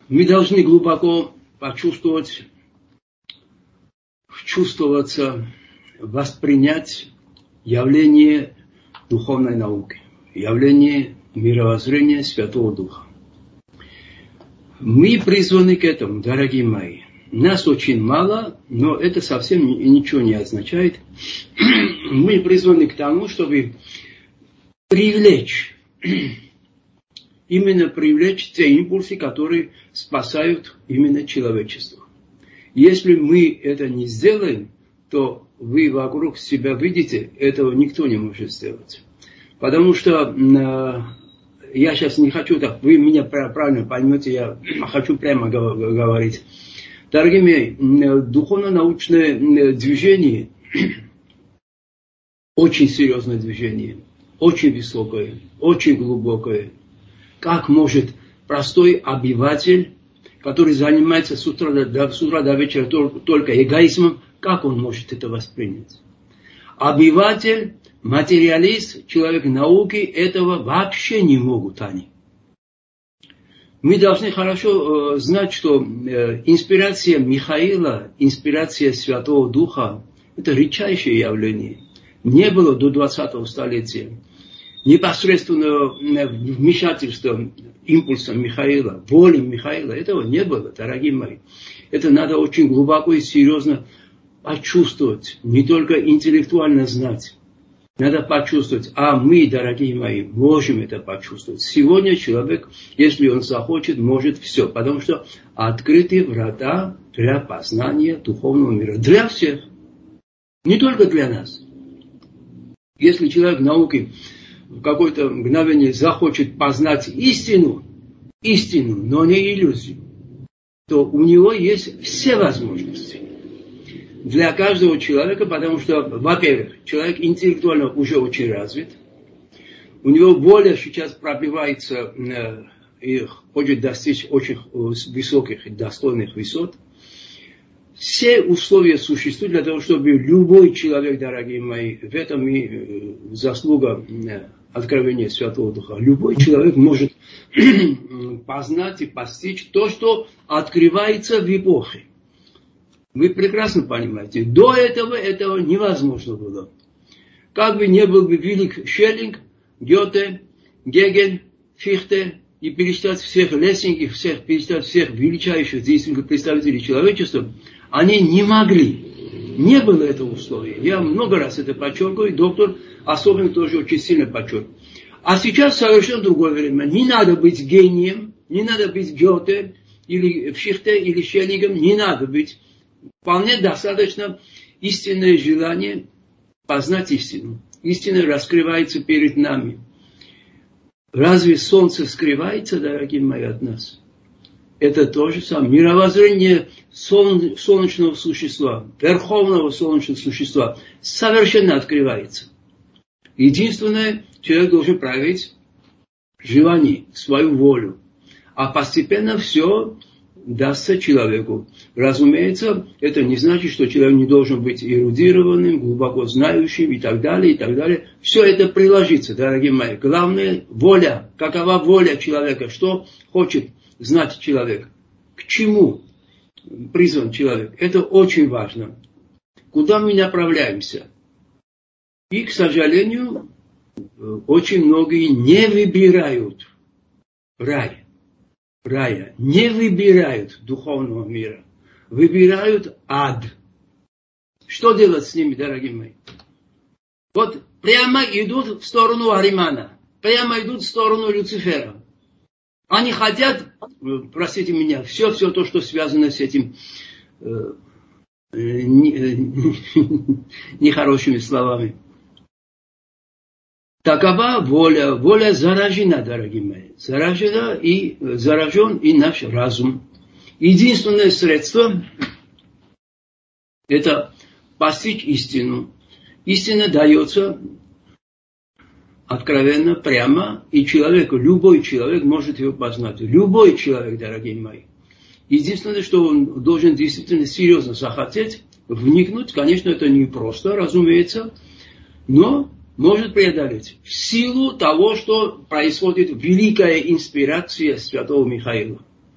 Мы должны глубоко чувствоваться, воспринять явление духовной науки, явление мировоззрения Святого Духа. Мы призваны к этому, дорогие мои. Нас очень мало, но это совсем ничего не означает. Мы призваны к тому, чтобы привлечь те импульсы, которые спасают именно человечество. Если мы это не сделаем, то вы вокруг себя видите, этого никто не может сделать. Потому что я сейчас не хочу так, вы меня правильно поймете, я хочу прямо говорить. Дорогие мои, духовно-научное движение, очень серьезное движение, очень высокое, очень глубокое. Как может простой обыватель, который занимается с утра до вечера только эгоизмом, как он может это воспринять? Обыватель, материалист, человек науки этого вообще не могут они. Мы должны хорошо знать, что инспирация Михаила, инспирация Святого Духа, это редчайшее явление. Не было до 20-го столетия непосредственного вмешательства импульса Михаила, воли Михаила. Этого не было, дорогие мои. Это надо очень глубоко и серьезно почувствовать, не только интеллектуально знать. Надо почувствовать. А мы, дорогие мои, можем это почувствовать. Сегодня человек, если он захочет, может все. Потому что открыты врата для познания духовного мира. Для всех. Не только для нас. Если человек науки в какое-то мгновение захочет познать истину, но не иллюзию, то у него есть все возможности. Для каждого человека, потому что, во-первых, человек интеллектуально уже очень развит, у него воля сейчас пробивается и хочет достичь очень высоких и достойных высот. Все условия существуют для того, чтобы любой человек, дорогие мои, в этом и заслуга откровения Святого Духа, любой человек может познать и постичь то, что открывается в эпохе. Вы прекрасно понимаете, до этого невозможно было. Как бы не был бы велик Шеллинг, Гёте, Гегель, Фихте, и перечитать всех Лессинг, перечитать всех величайших действительных представителей человечества, они не могли. Не было этого условия. Я много раз это подчеркиваю, доктор особенно тоже очень сильно подчеркивает. А сейчас совершенно другое время. Не надо быть гением, не надо быть Гёте, или Фихте, или Шеллингом, не надо быть. Вполне достаточно истинное желание познать истину. Истина раскрывается перед нами. Разве солнце скрывается, дорогие мои, от нас? Это то же самое. Мировоззрение солнечного существа, верховного солнечного существа совершенно открывается. Единственное, человек должен проявить желание, свою волю. А постепенно все дастся человеку. Разумеется, это не значит, что человек не должен быть эрудированным, глубоко знающим и так далее, и так далее. Все это приложится, дорогие мои. Главное, воля. Какова воля человека? Что хочет знать человек? К чему призван человек? Это очень важно. Куда мы направляемся? И, к сожалению, очень многие не выбирают рая, не выбирают духовного мира, выбирают ад. Что делать с ними, дорогие мои? Вот прямо идут в сторону Аримана, прямо идут в сторону Люцифера. Они хотят, простите меня, все то, что связано с этим нехорошими словами. Такова воля. Воля заражена, дорогие мои. Заражен и наш разум. Единственное средство – это постичь истину. Истина дается откровенно, прямо, и любой человек может ее познать. Любой человек, дорогие мои. Единственное, что он должен действительно серьезно захотеть, вникнуть. Конечно, это непросто, разумеется, но может преодолеть. В силу того, что происходит великая инспирация Святого Михаила.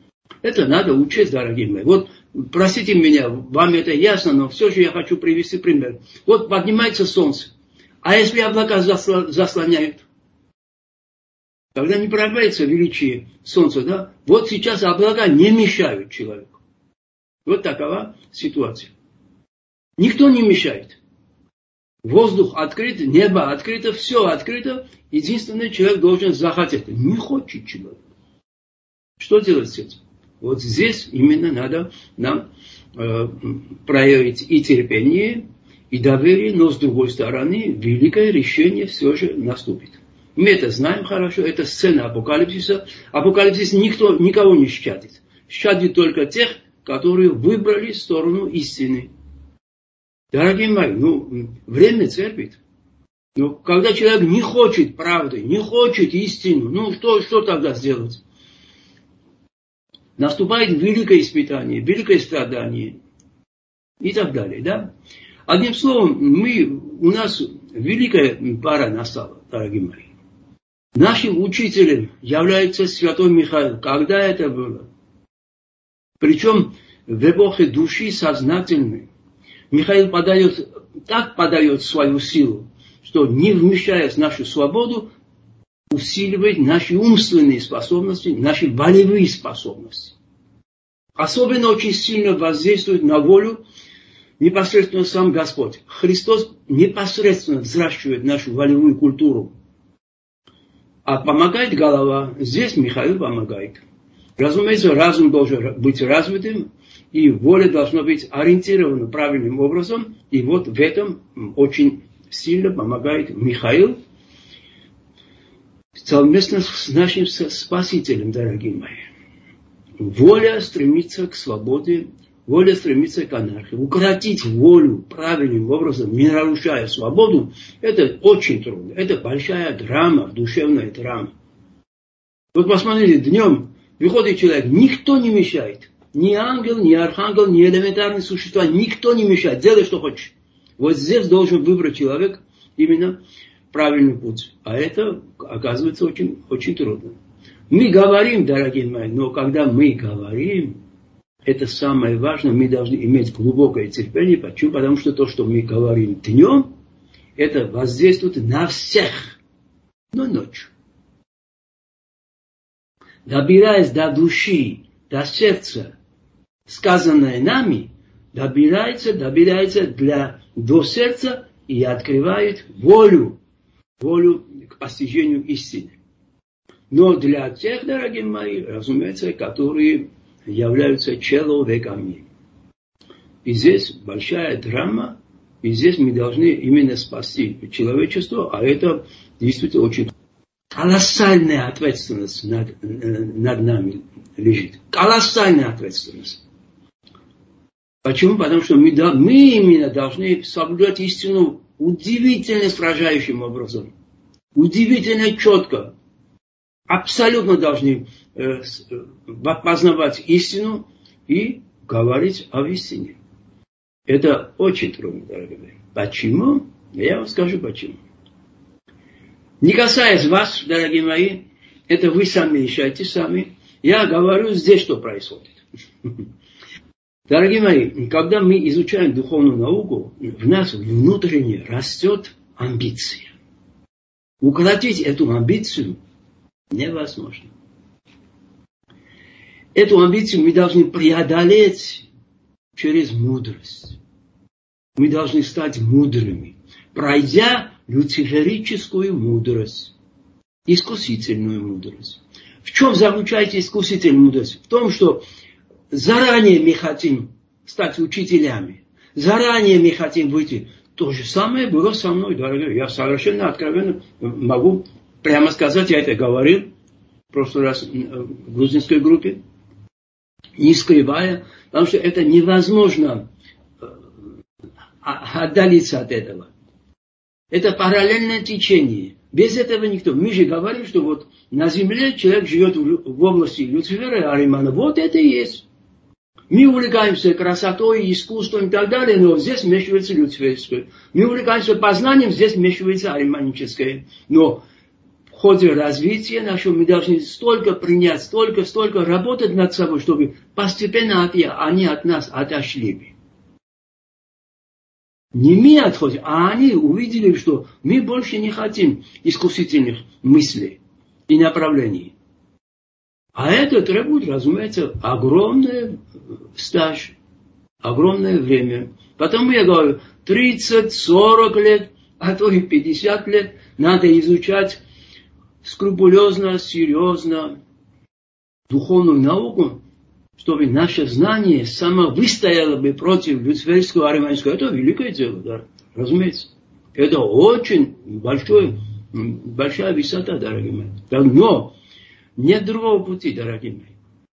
Это надо учесть, дорогие мои. Вот, простите меня, вам это ясно, но все же я хочу привести пример. Вот поднимается солнце. А если облака заслоняют? Тогда не проявляется величие солнца, да? Вот сейчас облака не мешают человеку. Вот такова ситуация. Никто не мешает. Воздух открыт, небо открыто, все открыто. Единственный человек должен захотеть. Не хочет человек. Что делать с этим? Вот здесь именно надо нам проявить и терпение, и доверие, но с другой стороны, великое решение все же наступит. Мы это знаем хорошо, это сцена апокалипсиса. Апокалипсис никого не щадит. Щадит только тех, которые выбрали сторону истины. Дорогие мои, время терпит. Но когда человек не хочет правды, не хочет истину, что тогда сделать? Наступает великое испытание, великое страдание и так далее. Да? Одним словом, у нас великая пора настала, дорогие мои. Нашим учителем является святой Михаил. Когда это было? Причем в эпохе души сознательной. Михаил так подает свою силу, что, не вмещаясь в нашу свободу, усиливает наши умственные способности, наши волевые способности. Особенно очень сильно воздействует на волю непосредственно сам Господь. Христос непосредственно взращивает нашу волевую культуру. А помогает голова. Здесь Михаил помогает. Разумеется, разум должен быть развитым, и воля должна быть ориентирована правильным образом. И вот в этом очень сильно помогает Михаил совместно с нашим Спасителем, дорогие мои. Воля стремится к свободе, воля стремится к анархии. Укротить волю правильным образом, не нарушая свободу, это очень трудно. Это большая драма, душевная драма. Вот посмотрите, днем выходит человек, никто не мешает. Ни ангел, ни архангел, ни элементарные существа, никто не мешает. Делай, что хочешь. Вот здесь должен выбрать человек именно правильный путь. А это, оказывается, очень, очень трудно. Мы говорим, дорогие мои, но когда мы говорим, это самое важное, мы должны иметь глубокое терпение. Почему? Потому что то, что мы говорим днем, это воздействует на всех, но ночью. Добираясь до души, до сердца, сказанное нами, добирается до сердца и открывает волю к постижению истины. Но для тех, дорогие мои, разумеется, которые являются человеками. И здесь большая драма, и здесь мы должны именно спасти человечество, а это действительно очень колоссальная ответственность над нами лежит. Колоссальная ответственность. Почему? Потому что мы именно должны соблюдать истину удивительно сражающим образом. Удивительно четко. Абсолютно должны познавать истину и говорить об истине. Это очень трудно, дорогие мои. Почему? Я вам скажу почему. Не касаясь вас, дорогие мои, это вы сами решаете сами. Я говорю здесь, что происходит. Дорогие мои, когда мы изучаем духовную науку, в нас внутренне растет амбиция. Укротить эту амбицию невозможно. Эту амбицию мы должны преодолеть через мудрость. Мы должны стать мудрыми, пройдя люциферическую мудрость, искусительную мудрость. В чем заключается искусительная мудрость? В том, что заранее мы хотим стать учителями, заранее мы хотим выйти. То же самое было со мной, дорогие. Я совершенно откровенно могу прямо сказать, я это говорил в прошлый раз в грузинской группе, не скрывая, потому что это невозможно отдалиться от этого. Это параллельное течение. Без этого никто. Мы же говорим, что вот на земле человек живет в области Люцифера и Аримана. Вот это и есть. Мы увлекаемся красотой, искусством и так далее, но здесь вмешивается люциферское. Мы увлекаемся познанием, здесь вмешивается ариманическое. Но ходе развития нашего мы должны столько принять, столько работать над собой, чтобы постепенно они от нас отошли. Не мы отходим, а они увидели, что мы больше не хотим искусительных мыслей и направлений. А это требует, разумеется, огромный стаж, огромное время. Потому я говорю, 30-40 лет, а то и 50 лет надо изучать скрупулезно, серьезно духовную науку, чтобы наше знание само выстояло бы против люциферского ариманского. Это великое дело, да, разумеется. Это очень большая высота, дорогие мои. Но нет другого пути, дорогие мои.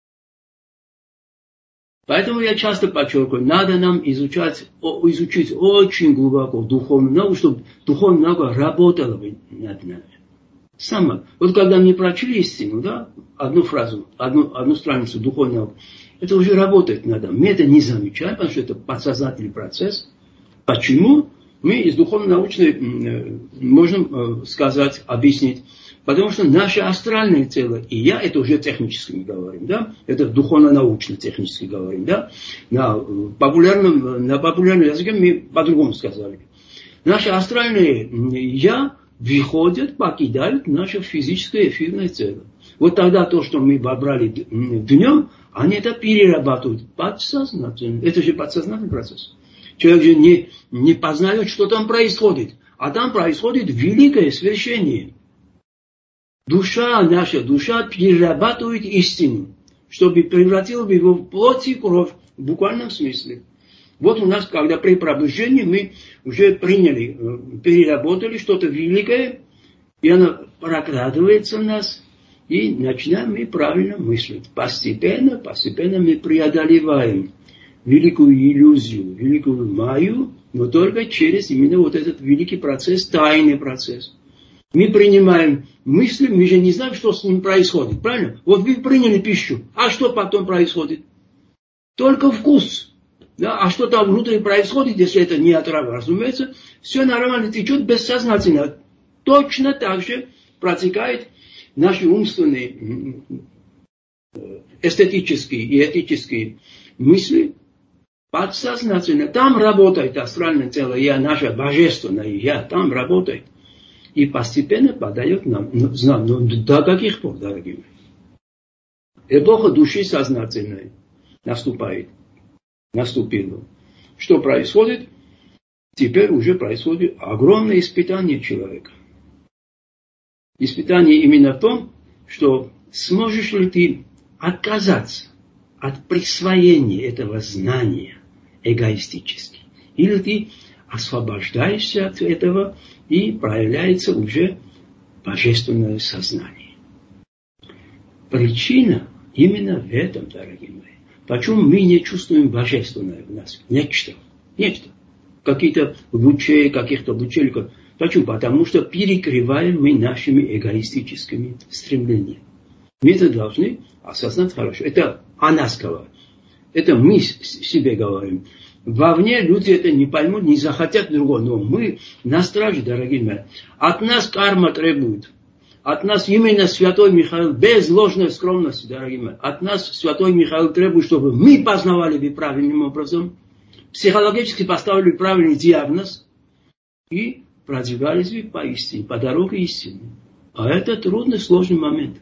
Поэтому я часто подчеркиваю, надо нам изучить очень глубоко духовную науку, чтобы духовная наука работала бы над нами. Вот когда мне прочли истину, да, одну фразу, одну страницу духовной науки, это уже работает надо. Мы это не замечаем, потому что это подсознательный процесс. Почему? Мы из духовно-научной можем сказать, объяснить. Потому что наше астральное тело и я, это уже технически мы говорим, да? Это духовно-научно технически говорим, да? На популярном языке мы по-другому сказали. Наше астральное я выходит, покидает наше физическое эфирное тело. Вот тогда то, что мы вобрали днем, они это перерабатывают подсознательно. Это же подсознательный процесс. Человек же не познает, что там происходит. А там происходит великое свершение. Наша душа перерабатывает истину, чтобы превратила его в плоть и кровь в буквальном смысле. Вот у нас, когда при пробуждении мы уже приняли, переработали что-то великое, и оно прокрадывается в нас, и начинаем мы правильно мыслить. Постепенно мы преодолеваем великую иллюзию, великую майю, но только через именно вот этот великий процесс, тайный процесс. Мы принимаем мысли, мы же не знаем, что с ним происходит, правильно? Вот вы приняли пищу, а что потом происходит? Только вкус. Да? А что там внутри происходит, если это не отрава, разумеется, все нормально течет бессознательно. Точно так же протекает наши умственные, эстетические и этические мысли подсознательно. Там работает астральное тело, я, наше божественное я, там работает. И постепенно подает нам знак. Но до каких пор, дорогие мои? Эпоха души сознательной наступила. Что происходит? Теперь уже происходит огромное испытание человека. Испытание именно в том, что сможешь ли ты отказаться от присвоения этого знания эгоистически. Или ты освобождаешься от этого, и проявляется уже божественное сознание. Причина именно в этом, дорогие мои. Почему мы не чувствуем божественное в нас? Нечто. Каких-то лучей. Почему? Потому что перекрываем мы нашими эгоистическими стремлениями. Мы это должны осознать хорошо. Это о нас говорит. Это мы себе говорим. Вовне люди это не поймут, не захотят другого. Но мы на страже, дорогие мои. От нас карма требует. От нас именно святой Михаил, без ложной скромности, дорогие мои. От нас святой Михаил требует, чтобы мы познавали бы правильным образом, психологически поставили правильный диагноз и продвигались бы по истине, по дороге истины. А это трудный, сложный момент.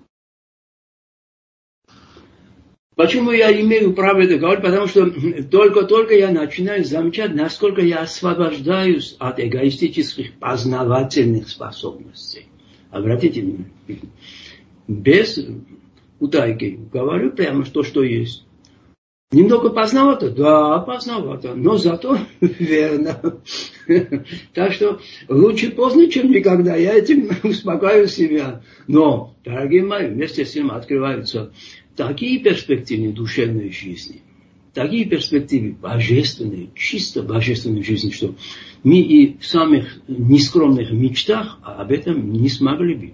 Почему я имею право это говорить? Потому что только я начинаю замечать, насколько я освобождаюсь от эгоистических познавательных способностей. Обратите внимание. Без утайки. Говорю прямо то, что есть. Немного поздновато? Да, поздновато. Но зато верно. Так что лучше поздно, чем никогда. Я этим успокаиваю себя. Но, дорогие мои, вместе с этим открываются такие перспективы душевной жизни, такие перспективы божественной, чисто божественной жизни, что мы и в самых нескромных мечтах об этом не смогли бы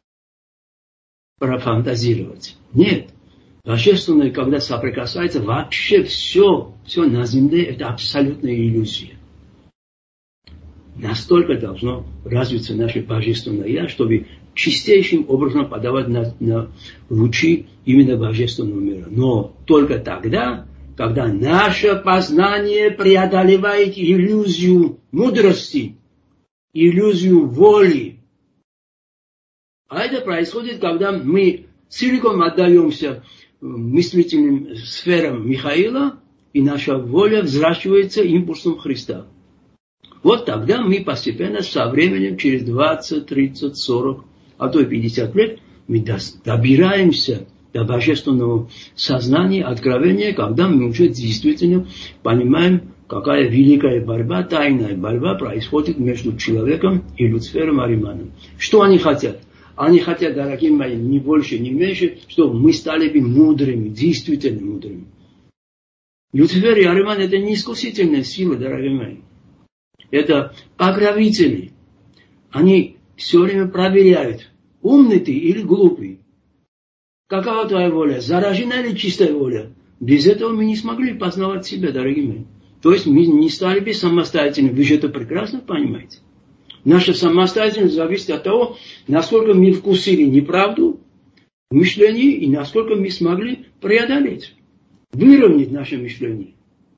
профантазировать. Нет. Божественное, когда соприкасается, вообще все на земле, это абсолютная иллюзия. Настолько должно развиться наше божественное я, чтобы чистейшим образом подавать на лучи именно божественного мира. Но только тогда, когда наше познание преодолевает иллюзию мудрости, иллюзию воли. А это происходит, когда мы целиком отдаемся мыслительным сферам Михаила, и наша воля взращивается импульсом Христа. Вот тогда мы постепенно, со временем, через 20, 30, 40, а то и 50 лет, мы добираемся до божественного сознания, откровения, когда мы уже действительно понимаем, какая великая борьба, тайная борьба происходит между человеком и Люцифером Ариманом. Что они хотят? Они хотят, дорогие мои, ни больше, ни меньше, чтобы мы стали бы мудрыми, действительно мудрыми. Люцифер и Ариман — это не искусительная сила, дорогие мои. Это покровители. Они все время проверяют, умный ты или глупый. Какова твоя воля? Заражена ли чистая воля? Без этого мы не смогли познавать себя, дорогие мои. То есть мы не стали бы самостоятельными. Вы же это прекрасно понимаете. Наша самостоятельность зависит от того, насколько мы вкусили неправду в мышлении и насколько мы смогли преодолеть, выровнять наше мышление.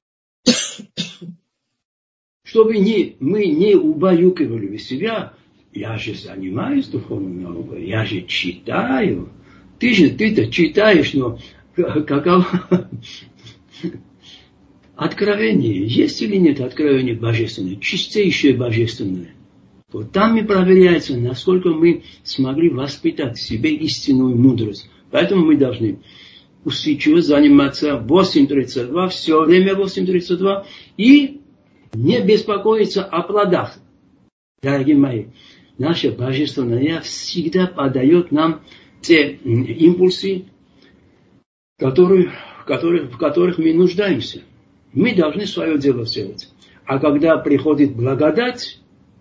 Чтобы мы не убаюкивали себя. Я же занимаюсь духовной наукой, я же читаю. Ты-то читаешь, но каково откровение? Есть или нет откровения божественное, чистейшее божественное? Вот там и проверяется, насколько мы смогли воспитать в себе истинную мудрость. Поэтому мы должны усидчиво заниматься 8.32, все время 8.32, и не беспокоиться о плодах. Дорогие мои, наше божественное Я всегда подает нам те импульсы, в которых мы нуждаемся. Мы должны свое дело сделать. А когда приходит благодать,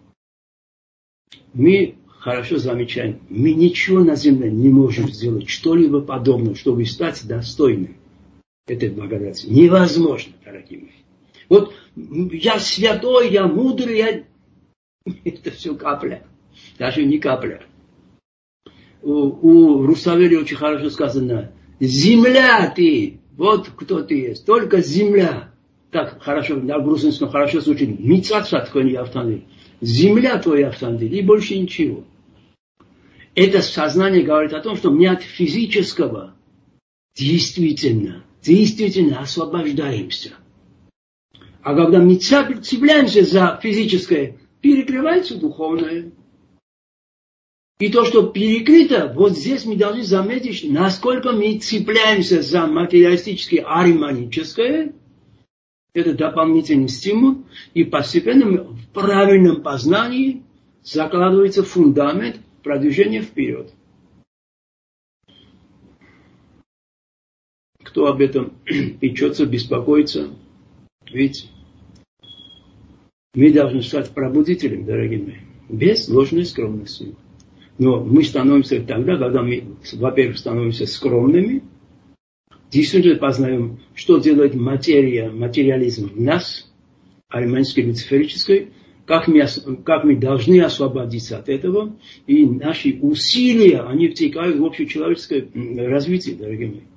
мы хорошо замечаем, мы ничего на земле не можем сделать, что-либо подобное, чтобы стать достойным этой благодати. Невозможно, дорогие мои. Вот я святой, я мудрый, это все капля. Даже не капля. У Русавели очень хорошо сказано, земля ты, вот кто ты есть, только земля. Так хорошо, на грузинском хорошо звучит, мицацат кони автомобиль. Земля твой автомобиль, и больше ничего. Это сознание говорит о том, что мы от физического действительно освобождаемся. А когда мы цепляемся за физическое, перекрывается духовное. И то, что перекрыто, вот здесь мы должны заметить, насколько мы цепляемся за материалистическое, ариманическое. Это дополнительный стимул. И постепенно в правильном познании закладывается фундамент продвижения вперед. Кто об этом печется, беспокоится, ведь мы должны стать пробудителем, дорогие мои, без ложной скромности. Но мы становимся тогда, когда мы, во-первых, становимся скромными, действительно познаем, что делает материя, материализм в нас, ариманской, люциферической, как мы должны освободиться от этого, и наши усилия, они втекают в общечеловеческое развитие, дорогие мои.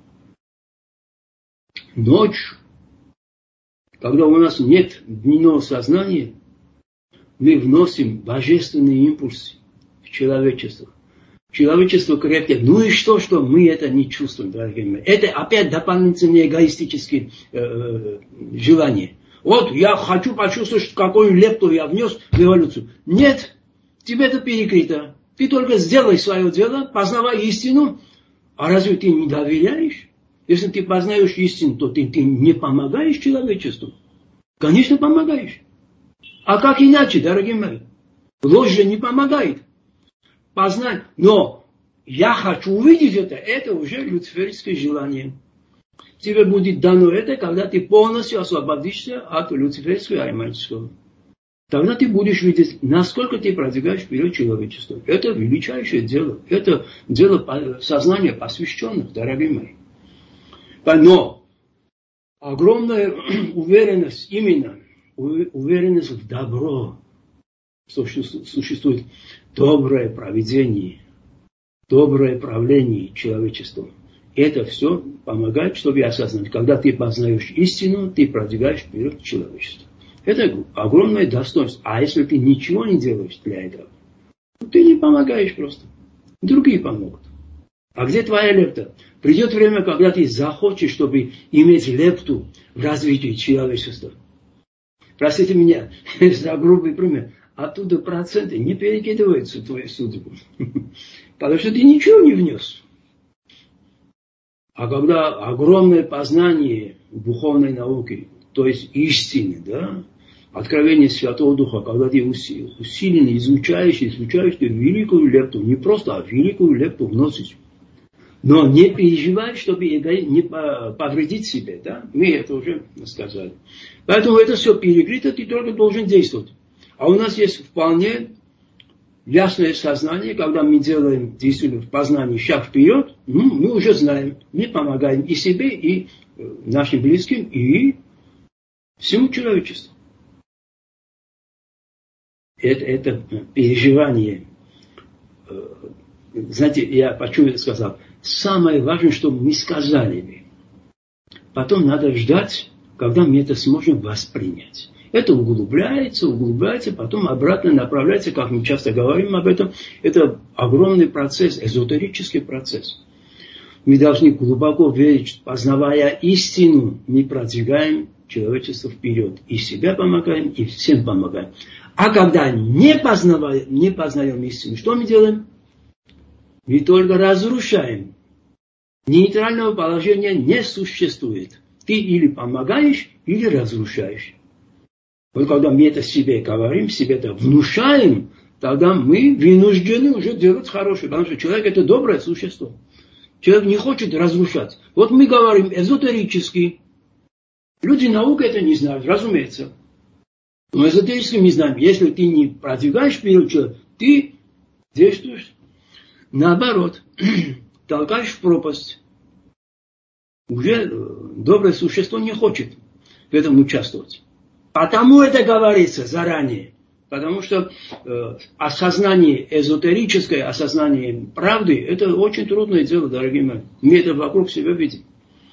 Ночью, когда у нас нет дневного сознания, мы вносим божественные импульсы в человечество. Человечество крепкое. Ну и что мы это не чувствуем, дорогие мои. Это опять дополнительные эгоистические желания. Вот я хочу почувствовать, какую лепту я внес в эволюцию. Нет, тебе это перекрыто. Ты только сделай свое дело, познавай истину. А разве ты не доверяешь? Если ты познаешь истину, то ты не помогаешь человечеству. Конечно, помогаешь. А как иначе, дорогие мои? Ложь же не помогает. Познать. Но я хочу увидеть это уже люциферское желание. Тебе будет дано это, когда ты полностью освободишься от люциферского и ариманического. Тогда ты будешь видеть, насколько ты продвигаешь вперед человечество. Это величайшее дело. Это дело сознания посвященных, дорогие мои. Но огромная уверенность, именно уверенность в добро, что существует доброе провидение, доброе правление человечеством. Это все помогает, чтобы осознать. Когда ты познаешь истину, ты продвигаешь вперед человечество. Это огромное достоинство. А если ты ничего не делаешь для этого, ты не помогаешь просто. Другие помогут. А где твоя лепта? Придет время, когда ты захочешь, чтобы иметь лепту в развитии человечества. Простите меня за грубый пример. Оттуда проценты не перекидываются в твою судьбу. Потому что ты ничего не внес. А когда огромное познание духовной науки, то есть истины, да, откровение Святого Духа, когда ты усиленно изучаешь, ты великую лепту, не просто, а великую лепту вносишь. Но не переживай, чтобы не повредить себе, да? Мы это уже сказали. Поэтому это все перекрыто, ты только должен действовать. А у нас есть вполне ясное сознание, когда мы делаем действительно в познании шаг вперед, мы уже знаем, мы помогаем и себе, и нашим близким, и всему человечеству. Это переживание. Знаете, я почему это сказал? Самое важное, чтобы мы сказали. Потом надо ждать, когда мы это сможем воспринять. Это углубляется, потом обратно направляется, как мы часто говорим об этом. Это огромный процесс, эзотерический процесс. Мы должны глубоко верить, что, познавая истину, мы продвигаем человечество вперед. И себя помогаем, и всем помогаем. А когда не познаем истину, что мы делаем? Мы только разрушаем. Нейтрального положения не существует. Ты или помогаешь, или разрушаешь. Вот когда мы это себе говорим, себе это внушаем, тогда мы вынуждены уже делать хорошее. Потому что человек это доброе существо. Человек не хочет разрушать. Вот мы говорим эзотерически. Люди науки это не знают, разумеется. Но эзотерически мы знаем, если ты не продвигаешь вперед человека, ты действуешь наоборот, толкаешь в пропасть. Уже доброе существо не хочет в этом участвовать. Потому это говорится заранее. Потому что осознание эзотерическое, осознание правды, это очень трудное дело, дорогие мои. Мы это вокруг себя видим.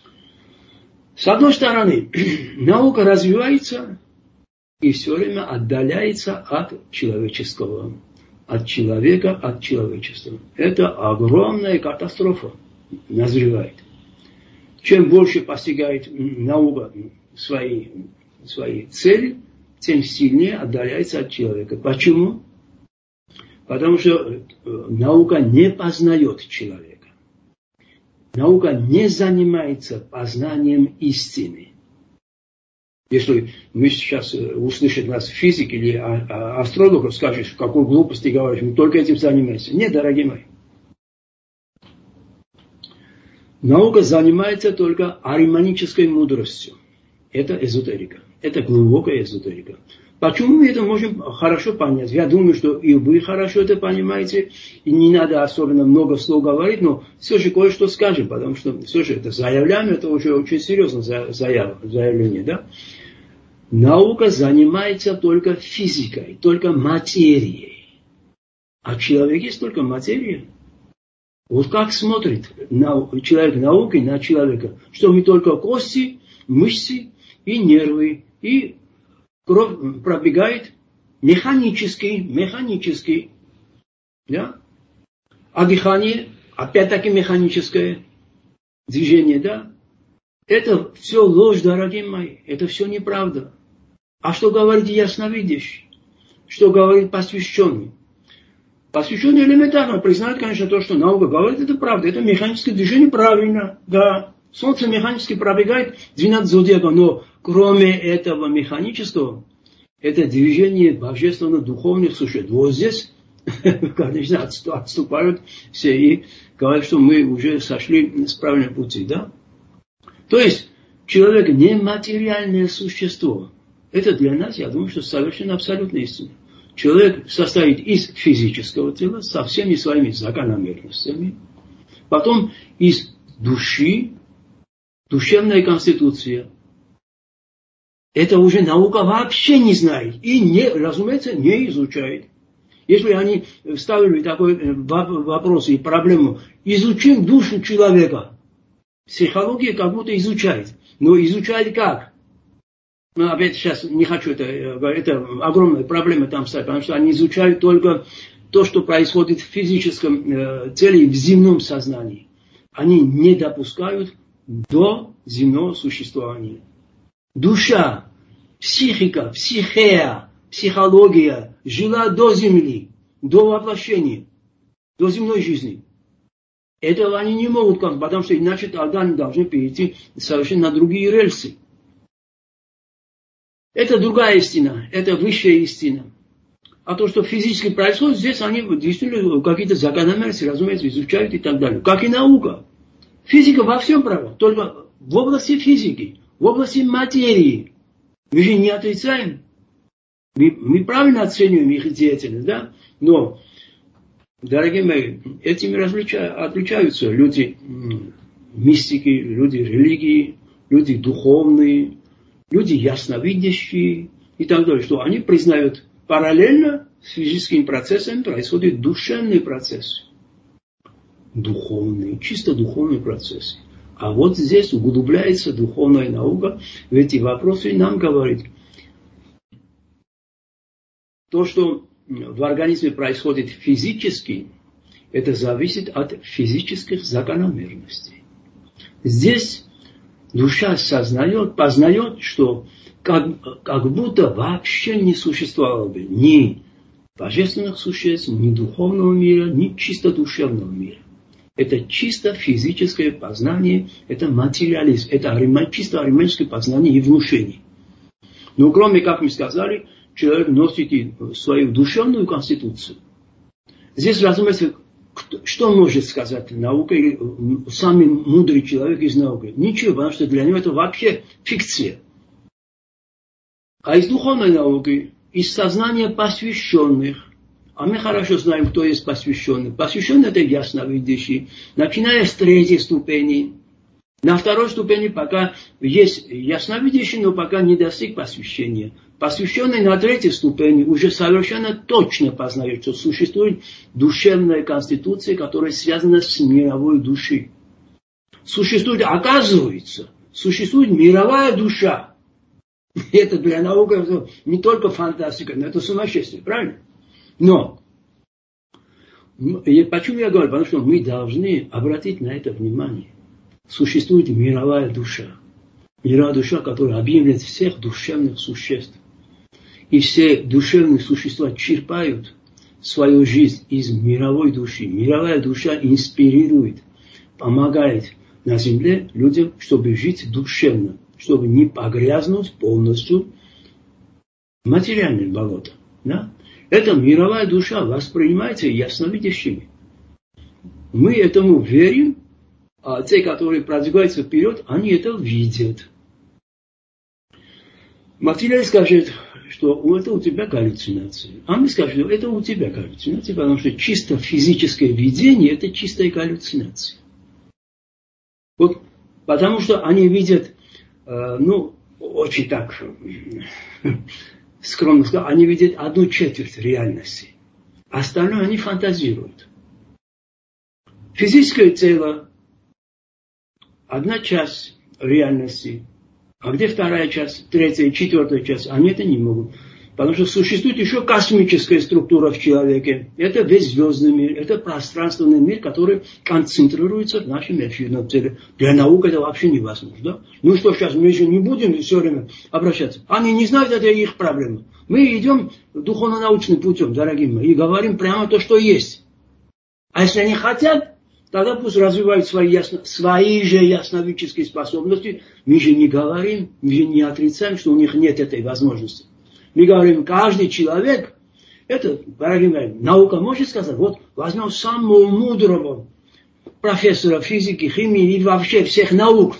С одной стороны, наука развивается и все время отдаляется от человеческого. От человека, от человечества. Это огромная катастрофа назревает. Чем больше постигает наука свои цели, тем сильнее отдаляется от человека. Почему? Потому что наука не познает человека. Наука не занимается познанием истины. Если мы сейчас услышим нас физик или астролог, скажешь, какую глупость ты говоришь, мы только этим занимаемся. Нет, дорогие мои. Наука занимается только ариманической мудростью. Это эзотерика. Это глубокая эзотерика. Почему мы это можем хорошо понять? Я думаю, что и вы хорошо это понимаете. И не надо особенно много слов говорить, но все же кое-что скажем. Потому что все же это заявляем, это уже очень серьезное заявление. Да? Наука занимается только физикой, только материей. А человек есть только материя. Вот как смотрит человек науки на человека, что мы только кости, мышцы и нервы, и кровь пробегает механически, да? А дыхание, опять-таки механическое движение, да? Это все ложь, дорогие мои, это все неправда. А что говорит ясновидящий? Что говорит посвященный? Посвященный элементарно признает, конечно, то, что наука говорит, это правда. Это механическое движение правильно, да. Солнце механически пробегает 12 зодиаков, но кроме этого механического, это движение божественно-духовных существ. Вот здесь, конечно, отступают все и говорят, что мы уже сошли с правильного пути, да. То есть, человек не материальное существо. Это для нас, я думаю, что совершенно абсолютно истина. Человек состоит из физического тела со всеми своими закономерностями, потом из души, душевная конституция. Это уже наука вообще не знает и, разумеется, не изучает. Если они ставили такой вопрос и проблему, изучим душу человека. Психология как будто изучает. Но изучает как? Ну, опять сейчас не хочу, это огромная проблема там ставить, потому что они изучают только то, что происходит в физическом теле и в земном сознании. Они не допускают до земного существования. Душа, психика, психея, психология жила до земли, до воплощения, до земной жизни. Этого они не могут, потому что иначе тогда они должны перейти совершенно на другие рельсы. Это другая истина, это высшая истина. А то, что физически происходит, здесь они действительно какие-то закономерности, разумеется, изучают и так далее. Как и наука. Физика во всем права, только в области физики, в области материи. Мы же не отрицаем. Мы правильно оцениваем их деятельность, да? Но, дорогие мои, этими отличаются люди мистики, люди религии, люди духовные, люди ясновидящие и так далее. Что они признают параллельно с физическими процессами происходит душевный процесс. Духовный, чисто духовный процесс. А вот здесь углубляется духовная наука в эти вопросы и нам говорит. То, что в организме происходит физически, это зависит от физических закономерностей. Здесь душа сознает, познает, что как будто вообще не существовало бы ни божественных существ, ни духовного мира, ни чисто душевного мира. Это чисто физическое познание, это материализм, это чисто арифметическое познание и внушение. Но кроме, как мы сказали, человек носит и свою душевную конституцию. Здесь, разумеется, что может сказать наука или самый мудрый человек из науки? Ничего, потому что для него это вообще фикция. А из духовной науки, из сознания посвященных, а мы хорошо знаем, кто есть посвященный. Посвященный это ясновидящий. Начиная с 3-й ступени. На 2-й ступени пока есть ясновидящий, но пока не достиг посвящения. Посвященный на 3-й ступени уже совершенно точно познает, что существует душевная конституция, которая связана с мировой душой. Существует, оказывается, существует мировая душа. Это для науки не только фантастика, но это сумасшествие, правильно? Но, почему я говорю? Потому что мы должны обратить на это внимание. Существует мировая душа. Мировая душа, которая объемляет всех душевных существ. И все душевные существа черпают свою жизнь из мировой души. Мировая душа инспирирует, помогает на земле людям, чтобы жить душевно, чтобы не погрязнуть полностью в материальное болото. Да? Эта мировая душа воспринимается ясновидящими. Мы этому верим, а те, которые продвигаются вперед, они это видят. Материалист скажет, что это у тебя галлюцинации. А мы скажем, что это у тебя галлюцинации, потому что чисто физическое видение – это чистая галлюцинация. Вот, потому что они видят, очень так скромно сказать, они видят 1/4 реальности. Остальное они фантазируют. Физическое тело – одна часть реальности. А где 2-я часть, 3-я, 4-я часть? Они это не могут. Потому что существует еще космическая структура в человеке. Это весь звездный мир, это пространственный мир, который концентрируется в нашем эфирном теле. Для науки это вообще невозможно. Да? Ну что, сейчас мы еще не будем все время обращаться. Они не знают, это их проблема. Мы идем духовно-научным путем, дорогие мои, и говорим прямо то, что есть. А если они хотят, тогда пусть развивают свои же ясновидческие способности. Мы же не говорим, мы же не отрицаем, что у них нет этой возможности. Мы говорим, каждый человек, это, дорогие мои, наука может сказать, вот возьмем самого мудрого профессора физики, химии и вообще всех наук.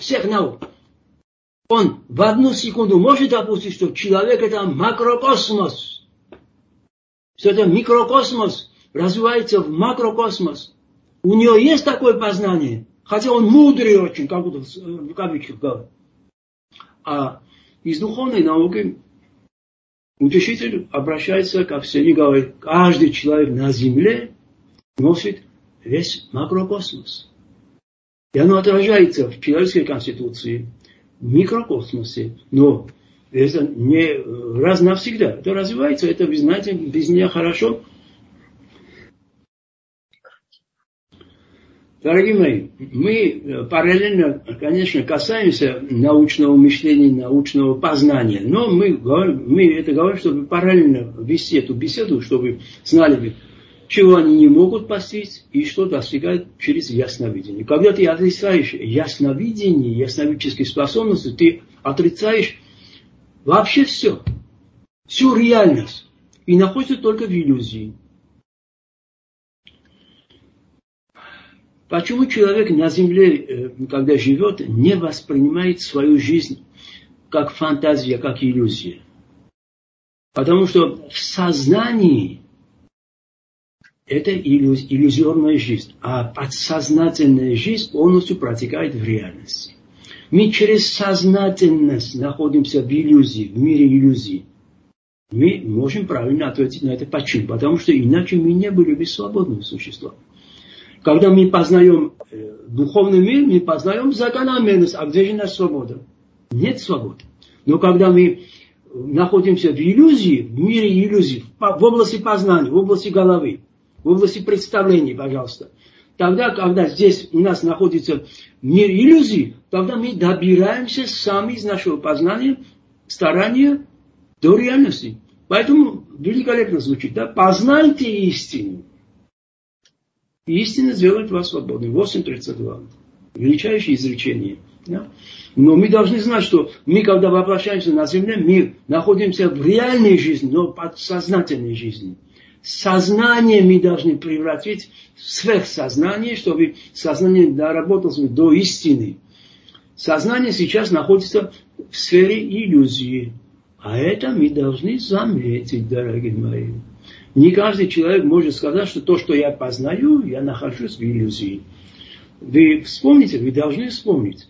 Он в 1 секунду может допустить, что человек это макрокосмос. Что это микрокосмос развивается в макрокосмос. У него есть такое познание, хотя он мудрый очень, как будто в кавычках говорят. А из духовной науки Утешитель обращается ко всем и говорит, каждый человек на земле носит весь макрокосмос. И оно отражается в человеческой конституции, в микрокосмосе. Но это не раз навсегда. Это развивается, это, вы знаете, без меня хорошо. Дорогие мои, мы параллельно, конечно, касаемся научного мышления, научного познания, но мы это говорим, чтобы параллельно вести эту беседу, чтобы знали, чего они не могут постичь и что достигают через ясновидение. Когда ты отрицаешь ясновидение, ясновидческие способности, ты отрицаешь вообще все, всю реальность и находишься только в иллюзии. Почему человек на земле, когда живет, не воспринимает свою жизнь как фантазия, как иллюзия? Потому что в сознании это иллюзорная жизнь, а подсознательная жизнь полностью протекает в реальности. Мы через сознательность находимся в иллюзии, в мире иллюзий. Мы можем правильно ответить на это почему? Потому что иначе мы не были бы свободными существами. Когда мы познаем духовный мир, мы познаем закономерность. А где же наша свобода? Нет свободы. Но когда мы находимся в иллюзии, в мире иллюзий, в области познания, в области головы, в области представлений, пожалуйста, тогда, когда здесь у нас находится мир иллюзий, тогда мы добираемся сами из нашего познания, старания до реальности. Поэтому великолепно звучит, да? Познайте истину. Истина сделает вас свободным. 8.32. Величайшее изречение. Да? Но мы должны знать, что мы, когда воплощаемся на земле, мы находимся в реальной жизни, но подсознательной жизни. Сознание мы должны превратить в сверхсознание, чтобы сознание доработалось до истины. Сознание сейчас находится в сфере иллюзии. А это мы должны заметить, дорогие мои. Не каждый человек может сказать, что то, что я познаю, я нахожусь в иллюзии. Вы вспомните, вы должны вспомнить,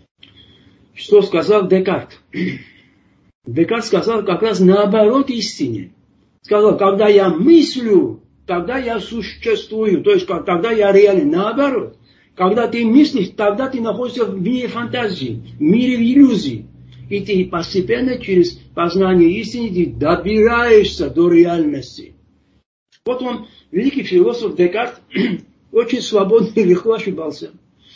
что сказал Декарт. Декарт сказал как раз наоборот истине. Сказал, когда я мыслю, тогда я существую. То есть, когда я реален. Наоборот. Когда ты мыслишь, тогда ты находишься в мире фантазии, в мире иллюзий. И ты постепенно через познание истины ты добираешься до реальности. Вот он, великий философ Декарт, очень свободно и легко ошибался.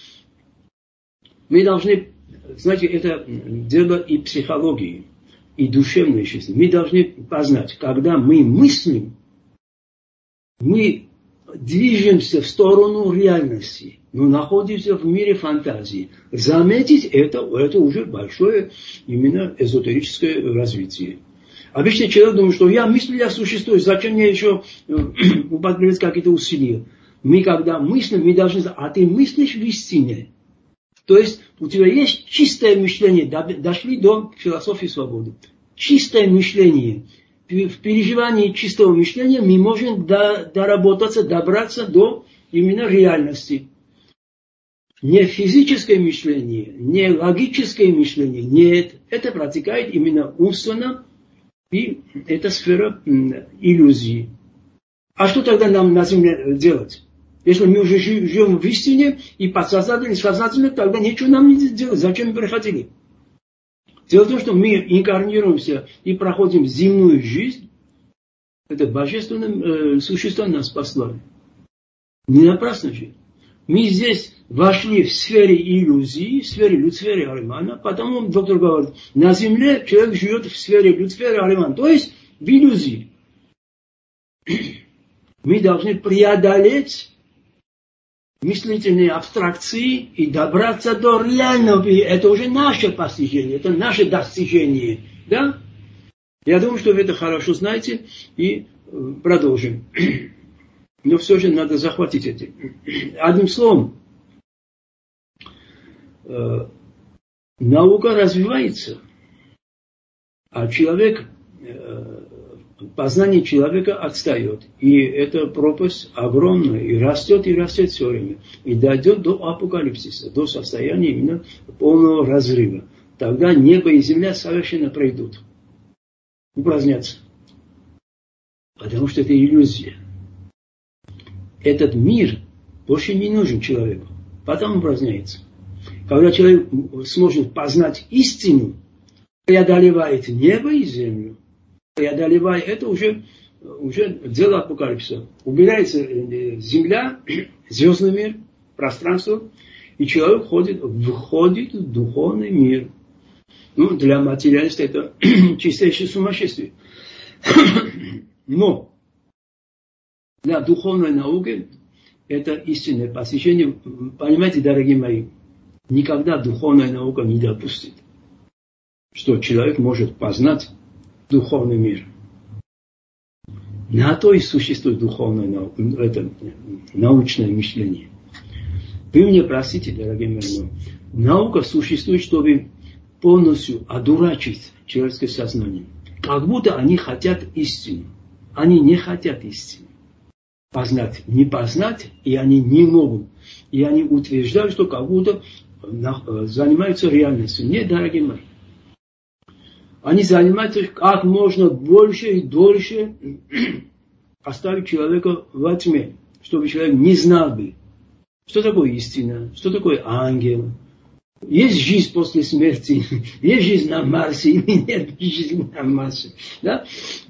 Мы должны, знаете, это дело и психологии, и душевной жизни. Мы должны познать, когда мы мыслим, мы движемся в сторону реальности, но находимся в мире фантазии. Заметить это уже большое именно эзотерическое развитие. Обычный человек думает, что я мыслю, я существую, зачем мне еще употреблять какие-то усилия? Мы когда мыслим, мы должны знать, а ты мыслишь в истине. То есть у тебя есть чистое мышление, дошли до философии свободы. Чистое мышление. В переживании чистого мышления мы можем доработаться, добраться до именно реальности. Не физическое мышление, не логическое мышление, нет. Это протекает именно умственно, и это сфера иллюзии. А что тогда нам на земле делать? Если мы уже живем в истине и подсознательно, и сознательно, тогда ничего нам не делать. Зачем мы приходили? Дело в том, что мы инкарнируемся и проходим земную жизнь. Это божественное существо нас послали. Не напрасно же. Мы здесь вошли в сфере иллюзии, в сфере Люцифера Аримана, потому доктор говорит, на земле человек живет в сфере Люцифера Аримана, то есть в иллюзии. Мы должны преодолеть мыслительные абстракции и добраться до реального. Это уже наше постижение, это наше достижение. Да? Я думаю, что вы это хорошо знаете, и продолжим. Но все же надо захватить это. Одним словом, наука развивается, а человек, познание человека отстает. И эта пропасть огромная, и растет все время. И дойдет до апокалипсиса, до состояния именно полного разрыва. Тогда небо и земля совершенно пройдут. упраздняться. Потому что это иллюзия. Этот мир больше не нужен человеку. Потом упраздняется. Когда человек сможет познать истину, преодолевает небо и землю, преодолевая это уже дело апокалипсиса. Убирается земля, звездный мир, пространство, и человек входит в духовный мир. Ну, для материалиста это чистейшее сумасшествие. Но для духовной науки это истинное постижение. Понимаете, дорогие мои, никогда духовная наука не допустит, что человек может познать духовный мир. На то и существует духовное наука, это научное мышление. Вы мне простите, дорогие мои, но наука существует, чтобы полностью одурачить человеческое сознание. Как будто они хотят истину. Они не хотят истину. Познать, не познать, и они не могут. И они утверждают, что как будто занимаются реальностью. Нет, дорогие мои. Они занимаются как можно больше и дольше оставить человека во тьме, чтобы человек не знал бы, что такое истина, что такое ангел. Есть жизнь после смерти, есть жизнь на Марсе, или нет жизни на Марсе. Да?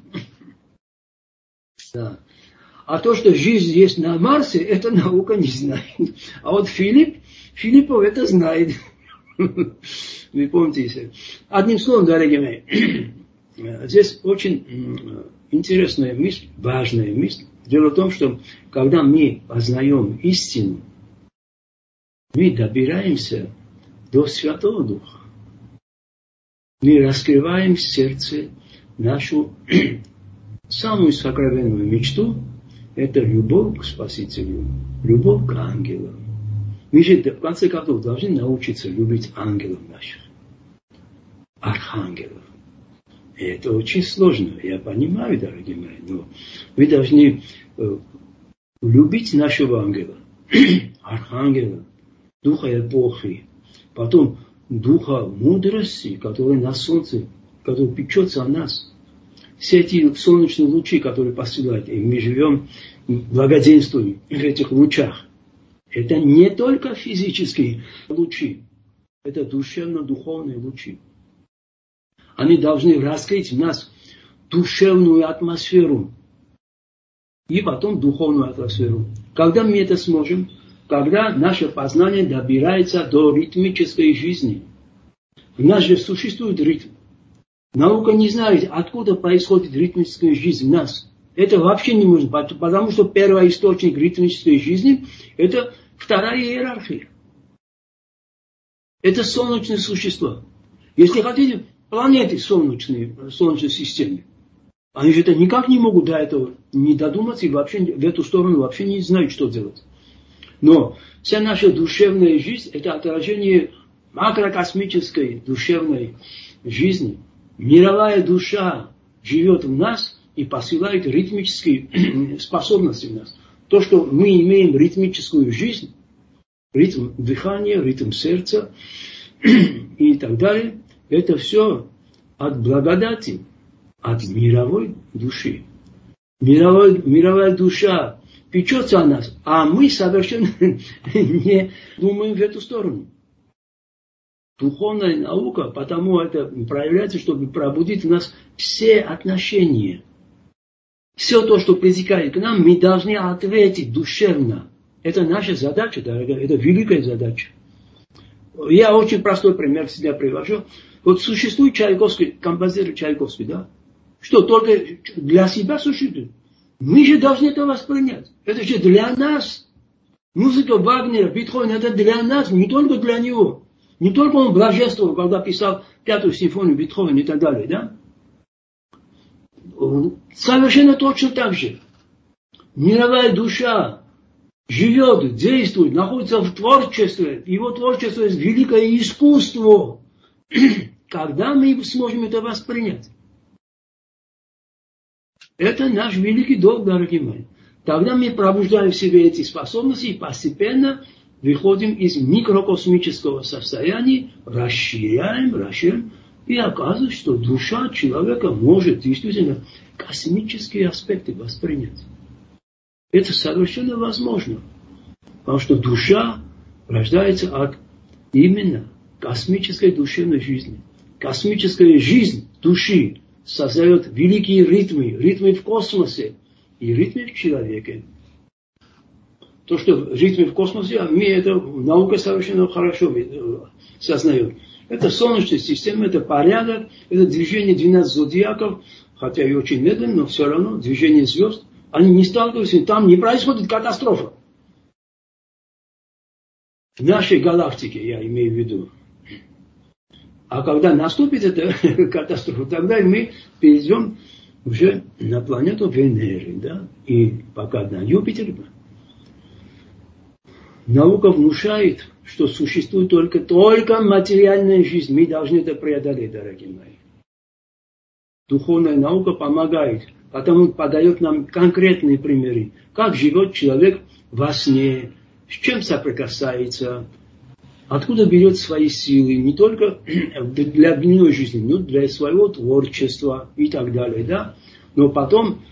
Да. А то, что жизнь есть на Марсе, это наука не знает. А вот Филиппов это знает. Вы помните. Одним словом, дорогие мои, здесь очень интересная мысль, важная мысль. Дело в том, что когда мы познаем истину, мы добираемся до Святого Духа. Мы раскрываем в сердце нашу самую сокровенную мечту. Это любовь к Спасителю, любовь к ангелам. Мы же, в конце концов, должны научиться любить ангелов наших, архангелов. И это очень сложно, я понимаю, дорогие мои, но вы должны любить нашего ангела, архангела, духа эпохи, потом духа мудрости, который на солнце, который печется о нас. Все эти солнечные лучи, которые посылают, и мы живем, благоденствуем в этих лучах. Это не только физические лучи, это душевно-духовные лучи. Они должны раскрыть в нас душевную атмосферу и потом духовную атмосферу. Когда мы это сможем? Когда наше познание добирается до ритмической жизни. У нас же существует ритм. Наука не знает, откуда происходит ритмическая жизнь в нас. Это вообще не можно, потому что первый источник ритмической жизни – это вторая иерархия. Это солнечные существа. Если хотите, планеты солнечной системы. Они же это никак не могут до этого не додуматься и вообще в эту сторону вообще не знают, что делать. Но вся наша душевная жизнь – это отражение макрокосмической душевной жизни. Мировая душа живет в нас и посылает ритмические способности в нас. То, что мы имеем ритмическую жизнь, ритм дыхания, ритм сердца и так далее, это все от благодати, от мировой души. Мировая душа печется о нас, а мы совершенно не думаем в эту сторону. Духовная наука, потому это проявляется, чтобы пробудить в нас все отношения. Все то, что притекает к нам, мы должны ответить душевно. Это наша задача, дорогая, это великая задача. Я очень простой пример всегда привожу. Вот существует Чайковский, композитор Чайковский, да? Что, только для себя существует? Мы же должны это воспринять. Это же для нас. Музыка Вагнера, Бетховена, это для нас, не только для него. Не только он блаженствовал, когда писал пятую симфонию Бетховена и так далее, да? Совершенно точно так же. Мировая душа живет, действует, находится в творчестве. Его творчество есть великое искусство. Когда мы сможем это воспринять? Это наш великий долг, дорогие мои. Тогда мы пробуждаем в себе эти способности и постепенно выходим из микрокосмического состояния, расширяем, и И оказывается, что душа человека может действительно космические аспекты воспринять. Это совершенно возможно. Потому что душа рождается от именно космической душевной жизни. Космическая жизнь души создает великие ритмы. Ритмы в космосе и ритмы в человеке. То, что ритмы в космосе, это наука совершенно хорошо сознает. Это Солнечная система, это порядок, это движение 12 зодиаков, хотя и очень медленно, но все равно движение звезд. Они не сталкиваются, там не происходит катастрофа. В нашей галактике, я имею в виду. А когда наступит эта катастрофа, тогда мы перейдем уже на планету Венеры, да? И пока на Юпитер. Наука внушает, что существует только материальная жизнь. Мы должны это преодолеть, дорогие мои. Духовная наука помогает, потому подает нам конкретные примеры. Как живет человек во сне, с чем соприкасается, откуда берет свои силы, не только для дневной жизни, но для своего творчества и так далее. Да? Но потом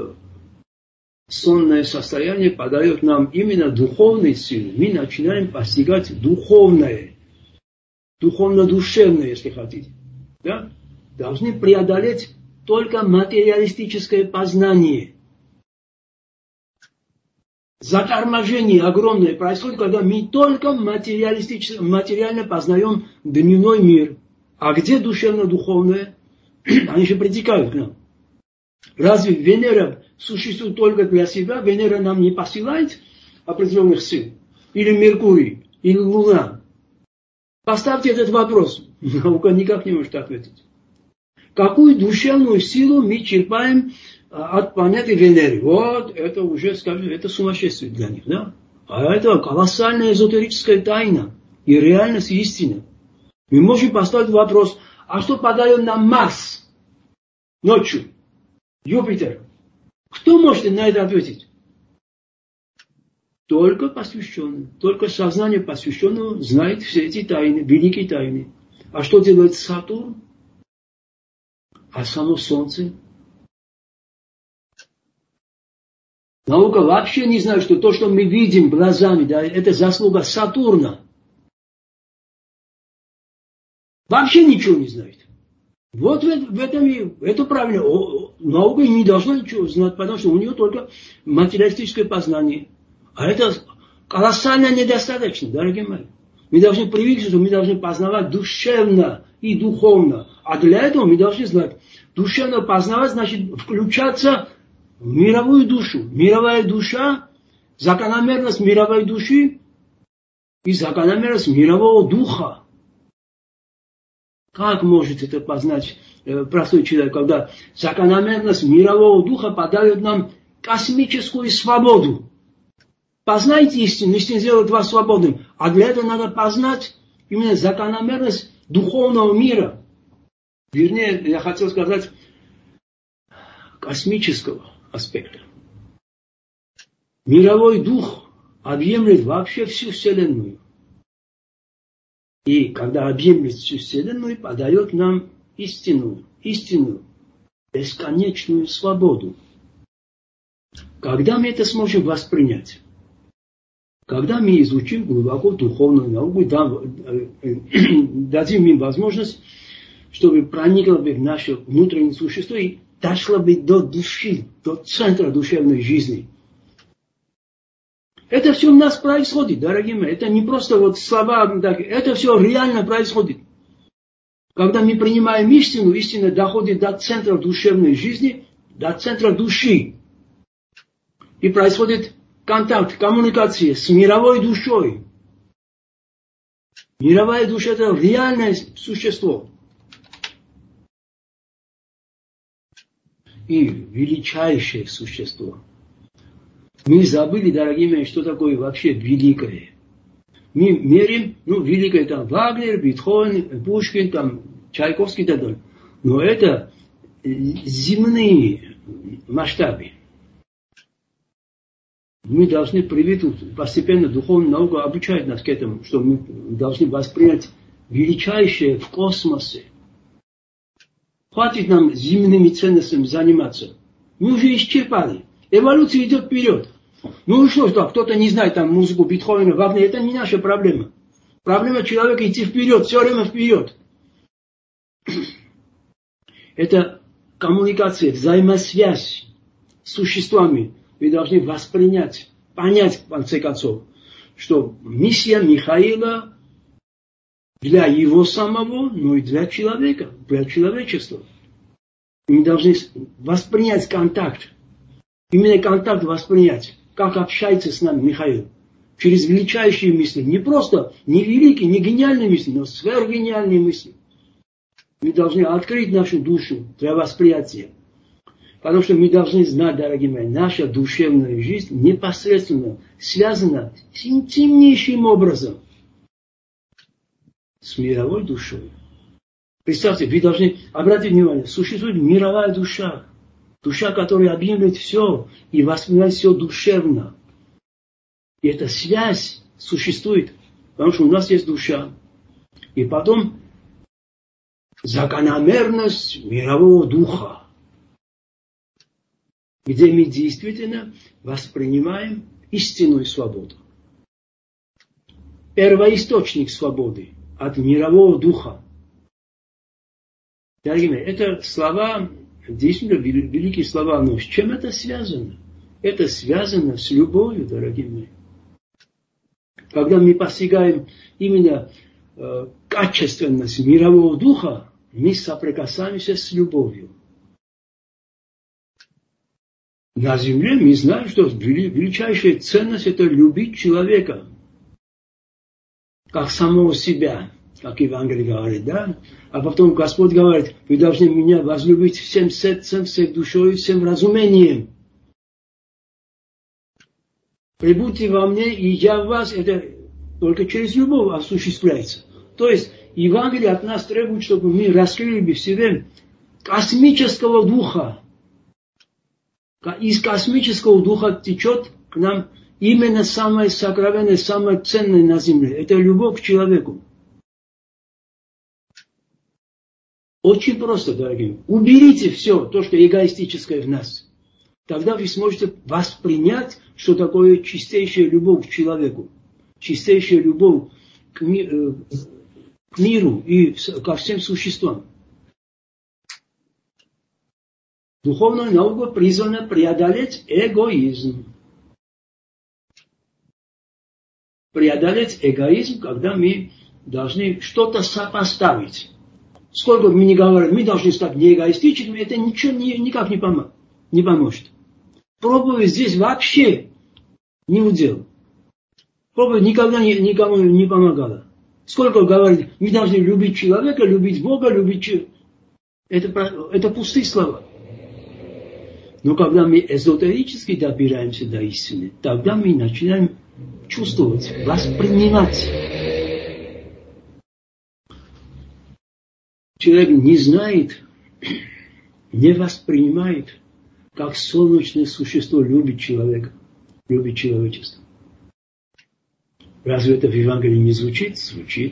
сонное состояние подает нам именно духовные силы. Мы начинаем постигать духовное, духовно-душевное, если хотите. Да? Должны преодолеть только материалистическое познание. Заторможение огромное происходит, когда мы только материально познаем дневной мир. А где душевно-духовное? Они же притекают к нам. Разве Венера существует только для себя? Венера нам не посылает определенных сил? Или Меркурий? Или Луна? Поставьте этот вопрос. Наука никак не может ответить. Какую душевную силу мы черпаем от планеты Венеры? Вот это уже, скажем, это сумасшествие для них. Да? А это колоссальная эзотерическая тайна. И реальность, и истина. Мы можем поставить вопрос, а что подает нам Марс ночью? Юпитер. Кто может на это ответить? Только посвященный. Только сознание посвященного знает все эти тайны, великие тайны. А что делает Сатурн? А само Солнце? Наука вообще не знает, что то, что мы видим глазами, да, это заслуга Сатурна. Вообще ничего не знает. Вот в этом и это правильно. Наука не должна ничего знать, потому что у нее только материалистическое познание. А это колоссально недостаточно, дорогие мои. Мы должны привыкнуть, что мы должны познавать душевно и духовно. А для этого мы должны знать. Душевно познавать значит включаться в мировую душу. Мировая душа, закономерность мировой души и закономерность мирового духа. Как может это познать простой человек, когда закономерность мирового духа подает нам космическую свободу? Познайте истину, истина сделает вас свободным. А для этого надо познать именно закономерность духовного мира. Вернее, я хотел сказать, космического аспекта. Мировой дух объемлет вообще всю Вселенную. И когда объемлет всю Вселенную, подает нам истину, бесконечную свободу. Когда мы это сможем воспринять? Когда мы изучим глубоко духовную науку, дадим им возможность, чтобы проникло бы в наше внутреннее существо и дошло бы до души, до центра душевной жизни. Это все у нас происходит, дорогие мои. Это не просто вот слова, это все реально происходит. Когда мы принимаем истину, истина доходит до центра душевной жизни, до центра души. И происходит контакт, коммуникация с мировой душой. Мировая душа – это реальное существо. И величайшее существо. Мы забыли, дорогие мои, что такое вообще великое. Мы мерим, великое там Вагнер, Бетховен, Пушкин, там Чайковский и так далее. Но это земные масштабы. Мы должны привыкнуть, постепенно духовная наука обучает нас к этому, что мы должны воспринять величайшее в космосе. Хватит нам земными ценностями заниматься. Мы уже исчерпали. Эволюция идет вперед. Ну и что, кто-то не знает там музыку Бетховена, Вагнера, это не наша проблема. Проблема человека идти вперед, все время вперед. Это коммуникация, взаимосвязь с существами. Вы должны воспринять, понять в конце концов, что миссия Михаила для его самого, но и для человека, для человечества. Мы должны воспринять контакт. Именно контакт воспринять. Как общается с нами Михаил. Через величайшие мысли. Не просто, не великие, не гениальные мысли, но сверхгениальные мысли. Мы должны открыть нашу душу для восприятия. Потому что мы должны знать, дорогие мои, наша душевная жизнь непосредственно связана с интимнейшим образом с мировой душой. Представьте, вы должны обратить внимание, существует мировая душа. Душа, которая объемлет все и воспринимает все душевно. И эта связь существует, потому что у нас есть душа. И потом закономерность мирового духа, где мы действительно воспринимаем истинную свободу. Первоисточник свободы от мирового духа. Дорогие мои, это слова, действительно великие слова, но с чем это связано? Это связано с любовью, дорогие мои. Когда мы постигаем именно качественность мирового духа, мы соприкасаемся с любовью. На земле мы знаем, что величайшая ценность – это любить человека, как самого себя, как Евангелие говорит, да? А потом Господь говорит, вы должны меня возлюбить всем сердцем, всей душой, всем разумением. Прибудьте во мне, и я в вас. Это только через любовь осуществляется. То есть Евангелие от нас требует, чтобы мы раскрыли в себе космического духа. Из космического духа течет к нам именно самое сокровенное, самое ценное на земле. Это любовь к человеку. Очень просто, дорогие. Уберите все то, что эгоистическое в нас. Тогда вы сможете воспринять, что такое чистейшая любовь к человеку. Чистейшая любовь к миру и ко всем существам. Духовная наука призвана преодолеть эгоизм. Преодолеть эгоизм, когда мы должны что-то сопоставить. Сколько мы не говорим, мы должны стать неэгоистичными, это ничего никак не поможет. Проповедь здесь вообще не удел. Проповедь никогда никому не помогала. Сколько говорит, мы должны любить человека, любить Бога, любить... Это пустые слова. Но когда мы эзотерически добираемся до истины, тогда мы начинаем чувствовать, воспринимать. Человек не знает, не воспринимает, как солнечное существо любит человека, любит человечество. Разве это в Евангелии не звучит? Звучит.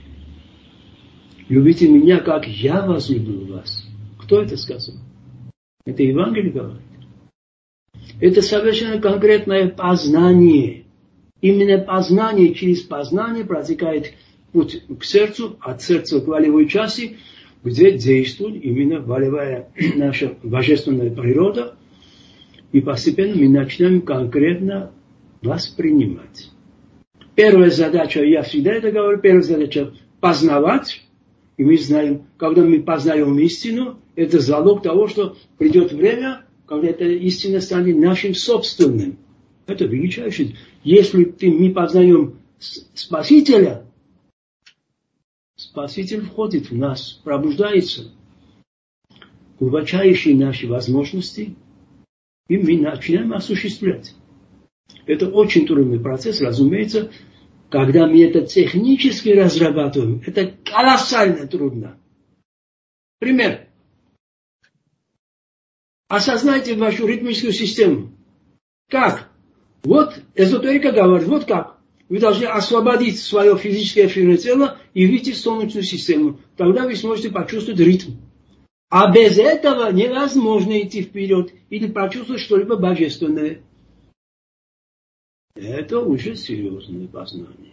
Любите меня, как я возлюбил вас. Кто это сказал? Это Евангелие говорит. Это совершенно конкретное познание. Именно познание, через познание протекает путь к сердцу, от сердца к волевой части, где действует именно волевая наша божественная природа. И постепенно мы начинаем конкретно воспринимать. Первая задача, я всегда это говорю, первая задача познавать. И мы знаем, когда мы познаем истину, это залог того, что придет время, когда эта истина станет нашим собственным. Это величайшее. Если мы познаем Спасителя, Спаситель входит в нас, пробуждается, глубочайшие наши возможности, и мы начинаем осуществлять. Это очень трудный процесс, разумеется, когда мы это технически разрабатываем. Это колоссально трудно. Пример. Осознайте вашу ритмическую систему. Как? Вот эзотерика говорит, вот как. Вы должны освободить свое физическое эфирное тело и выйти в солнечную систему. Тогда вы сможете почувствовать ритм. А без этого невозможно идти вперед или почувствовать что-либо божественное. Это уже серьезное познание.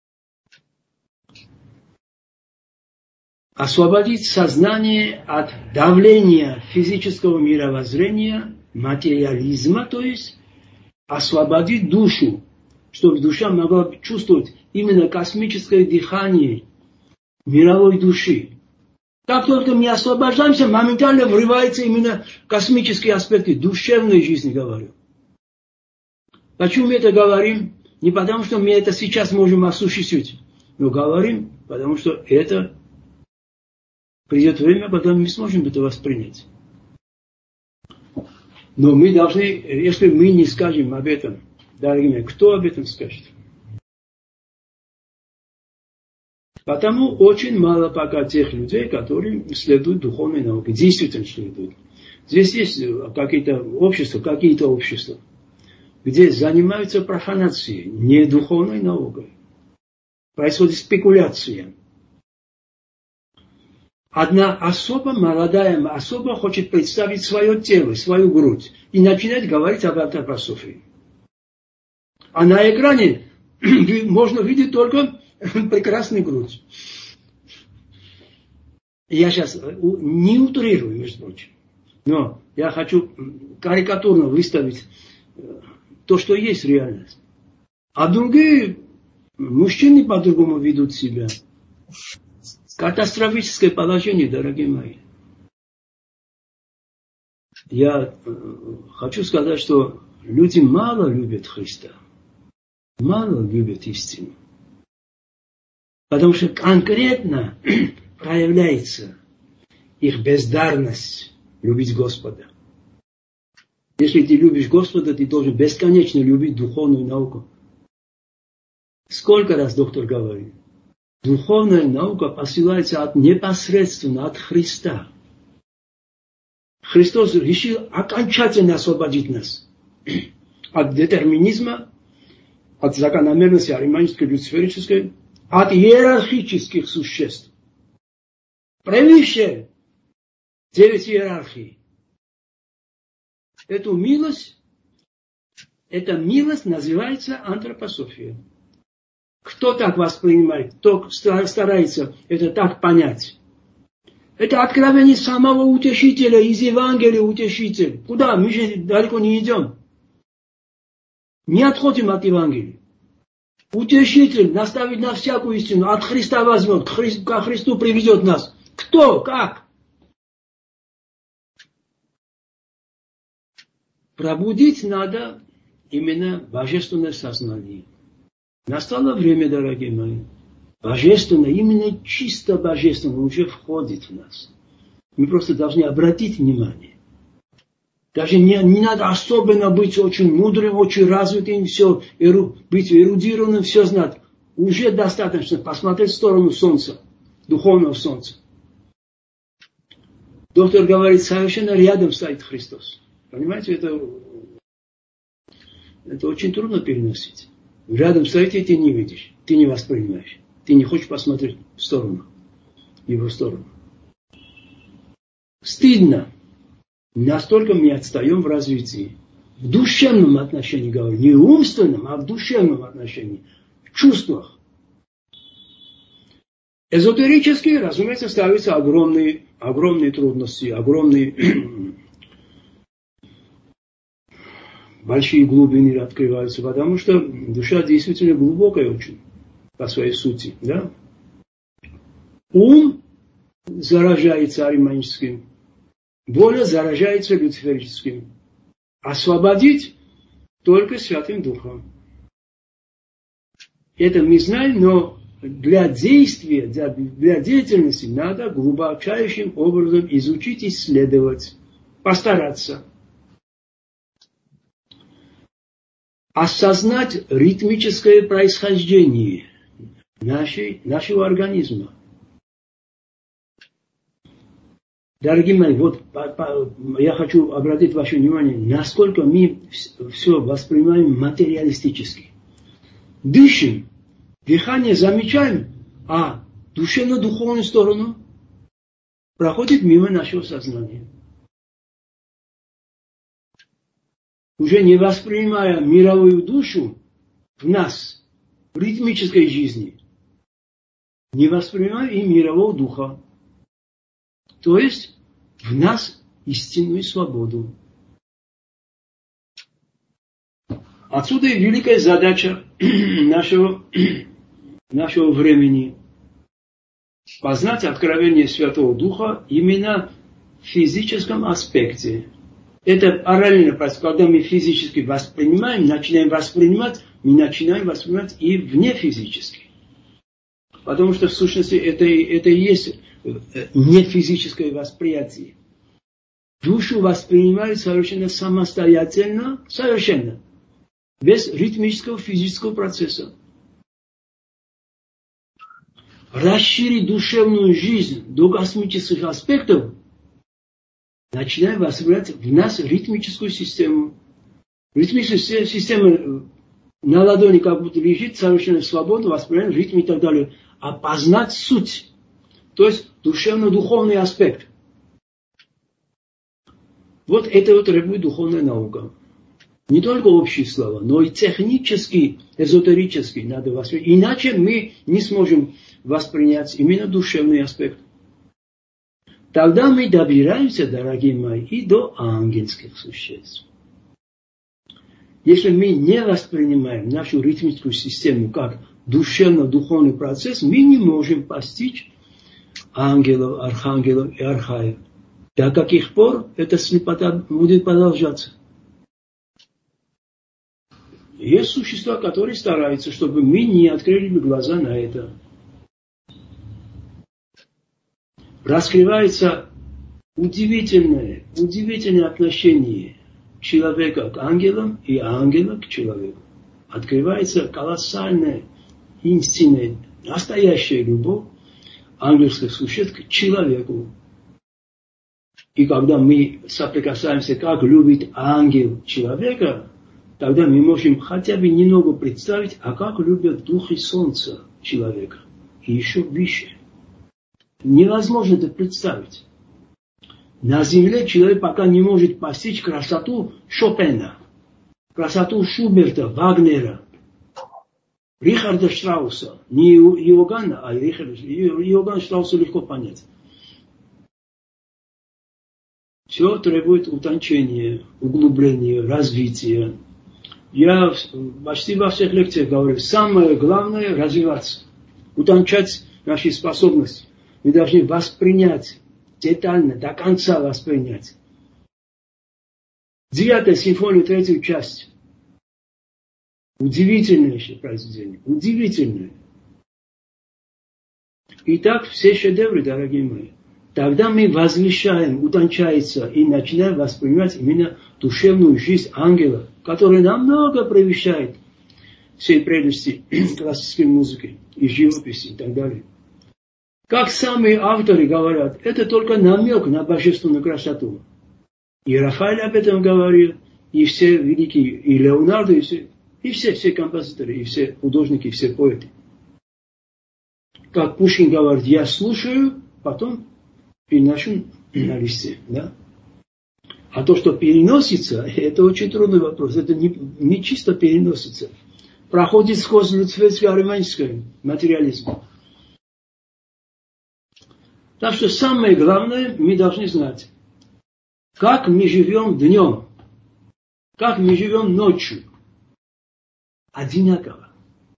Освободить сознание от давления физического мировоззрения, материализма, то есть освободить душу, чтобы душа могла чувствовать именно космическое дыхание мировой души. Как только мы освобождаемся, моментально врываются именно космические аспекты душевной жизни, говорю. Почему мы это говорим? Не потому, что мы это сейчас можем осуществить, но говорим, потому что это придет время, когда мы сможем это воспринять. Но мы должны, если мы не скажем об этом, дорогие мои, кто об этом скажет? Потому очень мало пока тех людей, которые следуют духовной науке, действительно следуют. Здесь есть какие-то общества, где занимаются профанацией, не духовной наукой. Происходит спекуляция. Одна особа, молодая особа, хочет представить свое тело, свою грудь и начинает говорить об антропософии. А на экране можно видеть только прекрасную грудь. Я сейчас не утрирую, между прочим, но я хочу карикатурно выставить то, что есть реальность. А другие мужчины по-другому ведут себя. Катастрофическое положение, дорогие мои. Я хочу сказать, что люди мало любят Христа. Мало любят истину. Потому что конкретно проявляется их бездарность любить Господа. Если ты любишь Господа, ты должен бесконечно любить духовную науку. Сколько раз доктор говорит? Духовная наука посылается непосредственно от Христа. Христос решил окончательно освободить нас от детерминизма, от закономерности ариманической, люциферической, от иерархических существ. Превыше 9 иерархий. Эта милость называется антропософия. Кто так воспринимает, кто старается это так понять? Это откровение самого утешителя, из Евангелия утешитель. Куда? Мы же далеко не идем. Не отходим от Евангелия. Утешитель наставит на всякую истину, от Христа возьмет, ко Христу приведет нас. Кто? Как? Пробудить надо именно божественное сознание. Настало время, дорогие мои. Божественное, именно чисто божественное уже входит в нас. Мы просто должны обратить внимание. Даже не надо особенно быть очень мудрым, очень развитым, быть эрудированным, все знать. Уже достаточно посмотреть в сторону солнца, духовного солнца. Доктор говорит, совершенно рядом стоит Христос. Понимаете, это очень трудно переносить. Рядом стоит, и ты не видишь, ты не воспринимаешь. Ты не хочешь посмотреть в сторону, его сторону. Стыдно. Настолько мы отстаем в развитии. В душевном отношении, говорю, не умственном, а в душевном отношении. В чувствах. Эзотерически, разумеется, ставятся огромные трудности, большие глубины открываются, потому что душа действительно глубокая очень по своей сути. Да? Ум заражается ариманическим, воля заражается люциферическим. Освободить только Святым Духом. Это мы знаем, но для действия, для деятельности надо глубочайшим образом изучить, исследовать, постараться. Осознать ритмическое происхождение нашего организма. Дорогие мои, вот я хочу обратить ваше внимание, насколько мы все воспринимаем материалистически. Дышим, дыхание замечаем, а душевно-духовную сторону проходит мимо нашего сознания. Уже не воспринимая мировую душу в нас, в ритмической жизни, не воспринимая и мирового духа. То есть в нас истинную свободу. Отсюда и великая задача нашего времени – познать откровение Святого Духа именно в физическом аспекте. Это параллельно процесс. Когда мы физически воспринимаем, начинаем воспринимать, мы начинаем воспринимать и вне физически. Потому что в сущности это и есть не физическое восприятие. Душу воспринимают совершенно самостоятельно, совершенно, без ритмического физического процесса. Расширить душевную жизнь до космических аспектов, начинаем воспринимать в нас ритмическую систему. Ритмическая система на ладони как будто лежит, совершенно свободно воспринимаем ритм и так далее. А познать суть, то есть душевно-духовный аспект. Вот это требует духовная наука. Не только общие слова, но и технически, эзотерически надо воспринять. Иначе мы не сможем воспринять именно душевный аспект. Тогда мы добираемся, дорогие мои, и до ангельских существ. Если мы не воспринимаем нашу ритмическую систему как душевно-духовный процесс, мы не можем постичь ангелов, архангелов и архаев. До каких пор эта слепота будет продолжаться? Есть существа, которые стараются, чтобы мы не открыли глаза на это. Раскрывается удивительное отношение человека к ангелам и ангела к человеку. Открывается колоссальная, истинная, настоящая любовь ангельских существ к человеку. И когда мы соприкасаемся, как любит ангел человека, тогда мы можем хотя бы немного представить, а как любят духи солнца человека. И еще выше. Невозможно это представить. На земле человек пока не может постичь красоту Шопена, красоту Шуберта, Вагнера, Рихарда Штрауса. Не Иоганна, а Иоганна Штрауса легко понять. Все требует утончения, углубления, развития. Я почти во всех лекциях говорю, самое главное – развиваться, утончать наши способности. Мы должны воспринять, детально, до конца воспринять. 9-я симфония, 3-ю часть. Удивительное произведение, удивительное. Итак, все шедевры, дорогие мои. Тогда мы возвышаем, утончается и начинаем воспринимать именно душевную жизнь ангела, которая намного превышает все прелести классической музыки и живописи и так далее. Как сами авторы говорят, это только намек на божественную красоту. И Рафаэль об этом говорил, и все великие, и Леонардо, и все композиторы, и все художники, и все поэты. Как Пушкин говорит, я слушаю, потом переношу на листе. Да? А то, что переносится, это очень трудный вопрос. Это не чисто переносится. Проходит сквозь людско-романтический материализм. Так что самое главное, мы должны знать, как мы живем днем, как мы живем ночью. Одинаково.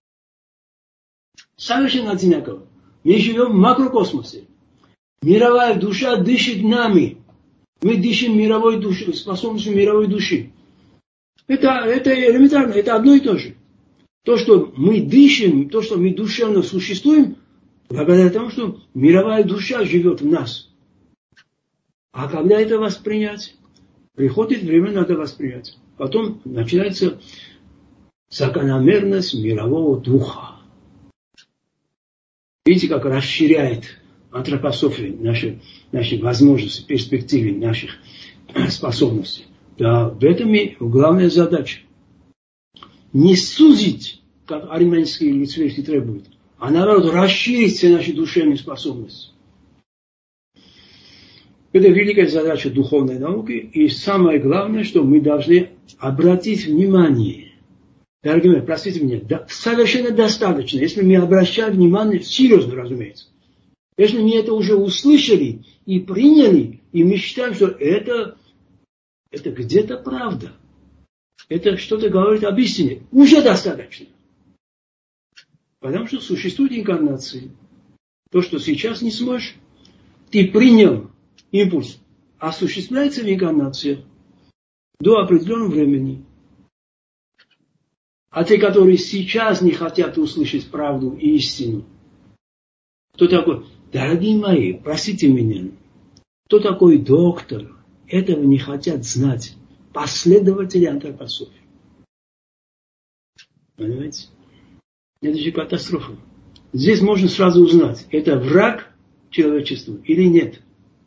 Совершенно одинаково. Мы живем в макрокосмосе. Мировая душа дышит нами. Мы дышим мировой душой, способностью мировой души. Это элементарно, это одно и то же. То, что мы дышим, то, что мы душевно существуем, благодаря тому, что мировая душа живет в нас. А когда это воспринять? Приходит время, надо воспринять. Потом начинается закономерность мирового духа. Видите, как расширяет антропософия наши возможности, перспективы наших способностей. Да, в этом и главная задача. Не сузить, как армянские и лицеисты требуют, а наоборот расширить все наши душевные способности. Это великая задача духовной науки. И самое главное, что мы должны обратить внимание. Дорогие мои, простите меня, совершенно достаточно, если мы обращаем внимание, серьезно, разумеется. Если мы это уже услышали и приняли, и мы считаем, что это где-то правда. Это что-то говорит об истине. Уже достаточно. Потому что существует инкарнация. То, что сейчас не сможешь, ты принял импульс, осуществляется в инкарнации до определенного времени. А те, которые сейчас не хотят услышать правду и истину, кто такой? Дорогие мои, простите меня, кто такой доктор? Этого не хотят знать последователи антропософии. Понимаете? Это же катастрофа. Здесь можно сразу узнать, это враг человечеству или нет.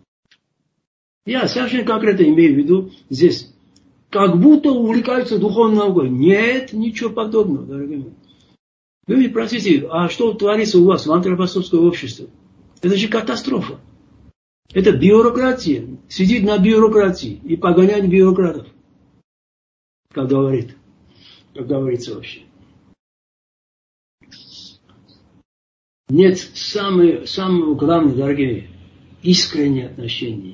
Я совершенно конкретно имею в виду здесь. Как будто увлекаются духовной наукой. Нет, ничего подобного, дорогие мои. Вы мне простите, а что творится у вас в антропософском обществе? Это же катастрофа. Это бюрократия. Сидит на бюрократии и погоняет бюрократов. Как говорится вообще. Нет самого главного, дорогие, искреннее отношение.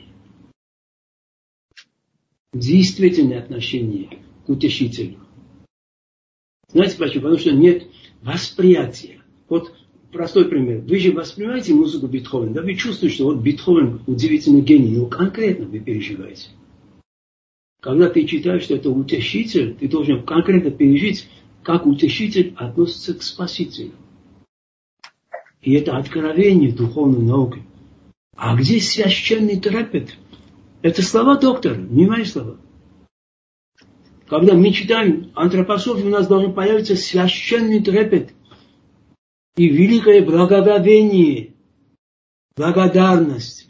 Действительное отношение к утешителю. Знаете почему? Потому что нет восприятия. Вот простой пример. Вы же воспринимаете музыку Бетховена, да? Вы чувствуете, что вот Бетховен удивительный гений, но конкретно вы переживаете. Когда ты читаешь, что это утешитель, ты должен конкретно пережить, как утешитель относится к Спасителю. И это откровение духовной науки. А где священный трепет? Это слова доктора, не мои слова. Когда мы читаем антропософию, у нас должен появиться священный трепет и великое благоговение, благодарность.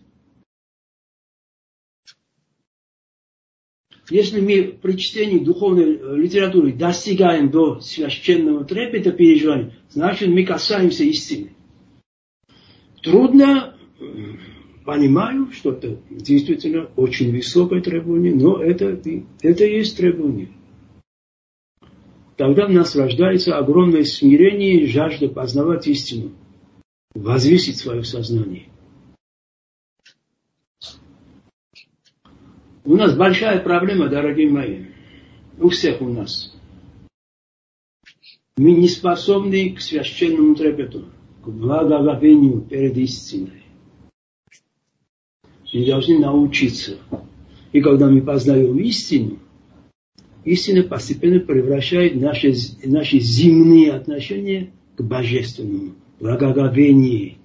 Если мы при чтении духовной литературы достигаем до священного трепета переживания, значит мы касаемся истины. Трудно, понимаю, что это действительно очень высокое требование, но это есть требование. Тогда в нас рождается огромное смирение и жажда познавать истину, возвысить свое сознание. У нас большая проблема, дорогие мои, у всех у нас. Мы не способны к священному трепету, к благоговению перед истиной. Мы должны научиться. И когда мы познаем истину, истина постепенно превращает наши земные отношения к божественному, благоговению.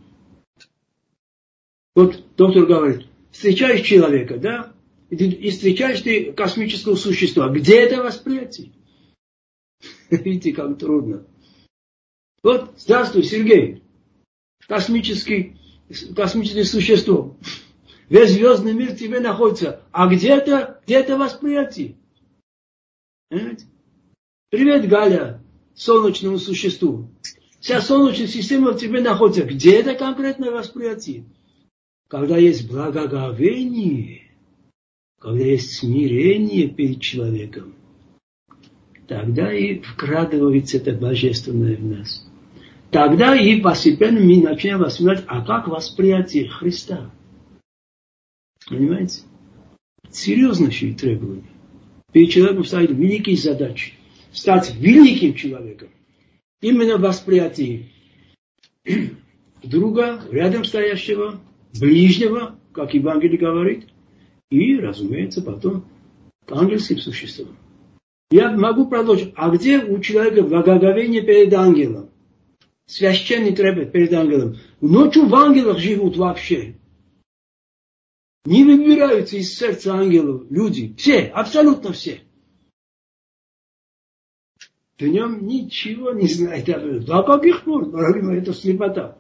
Вот доктор говорит, встречаешь человека, да, и встречаешь ты космического существа. Где это восприятие? Видите, как трудно. Вот, здравствуй, Сергей, космическое существо. Весь звездный мир в тебе находится. А где это восприятие? Понимаете? Привет, Галя, солнечному существу. Вся солнечная система в тебе находится. Где это конкретное восприятие? Когда есть благоговение, когда есть смирение перед человеком, тогда и вкрадывается это божественное в нас. Тогда и постепенно мы начинаем воспринимать, а как восприятие Христа? Понимаете? Серьезнейшие требования. Перед человеком стоят великие задачи. Стать великим человеком. Именно восприятие друга, рядом стоящего, ближнего, как Евангелие говорит, и, разумеется, потом к ангельским существам. Я могу продолжить. А где у человека благоговение перед ангелом? Священный трепет перед ангелом. Ночью в ангелах живут вообще. Не выбираются из сердца ангелов люди. Все, абсолютно все. Днем ничего не знает об этом. До каких пор, дорогие мои, это слепота.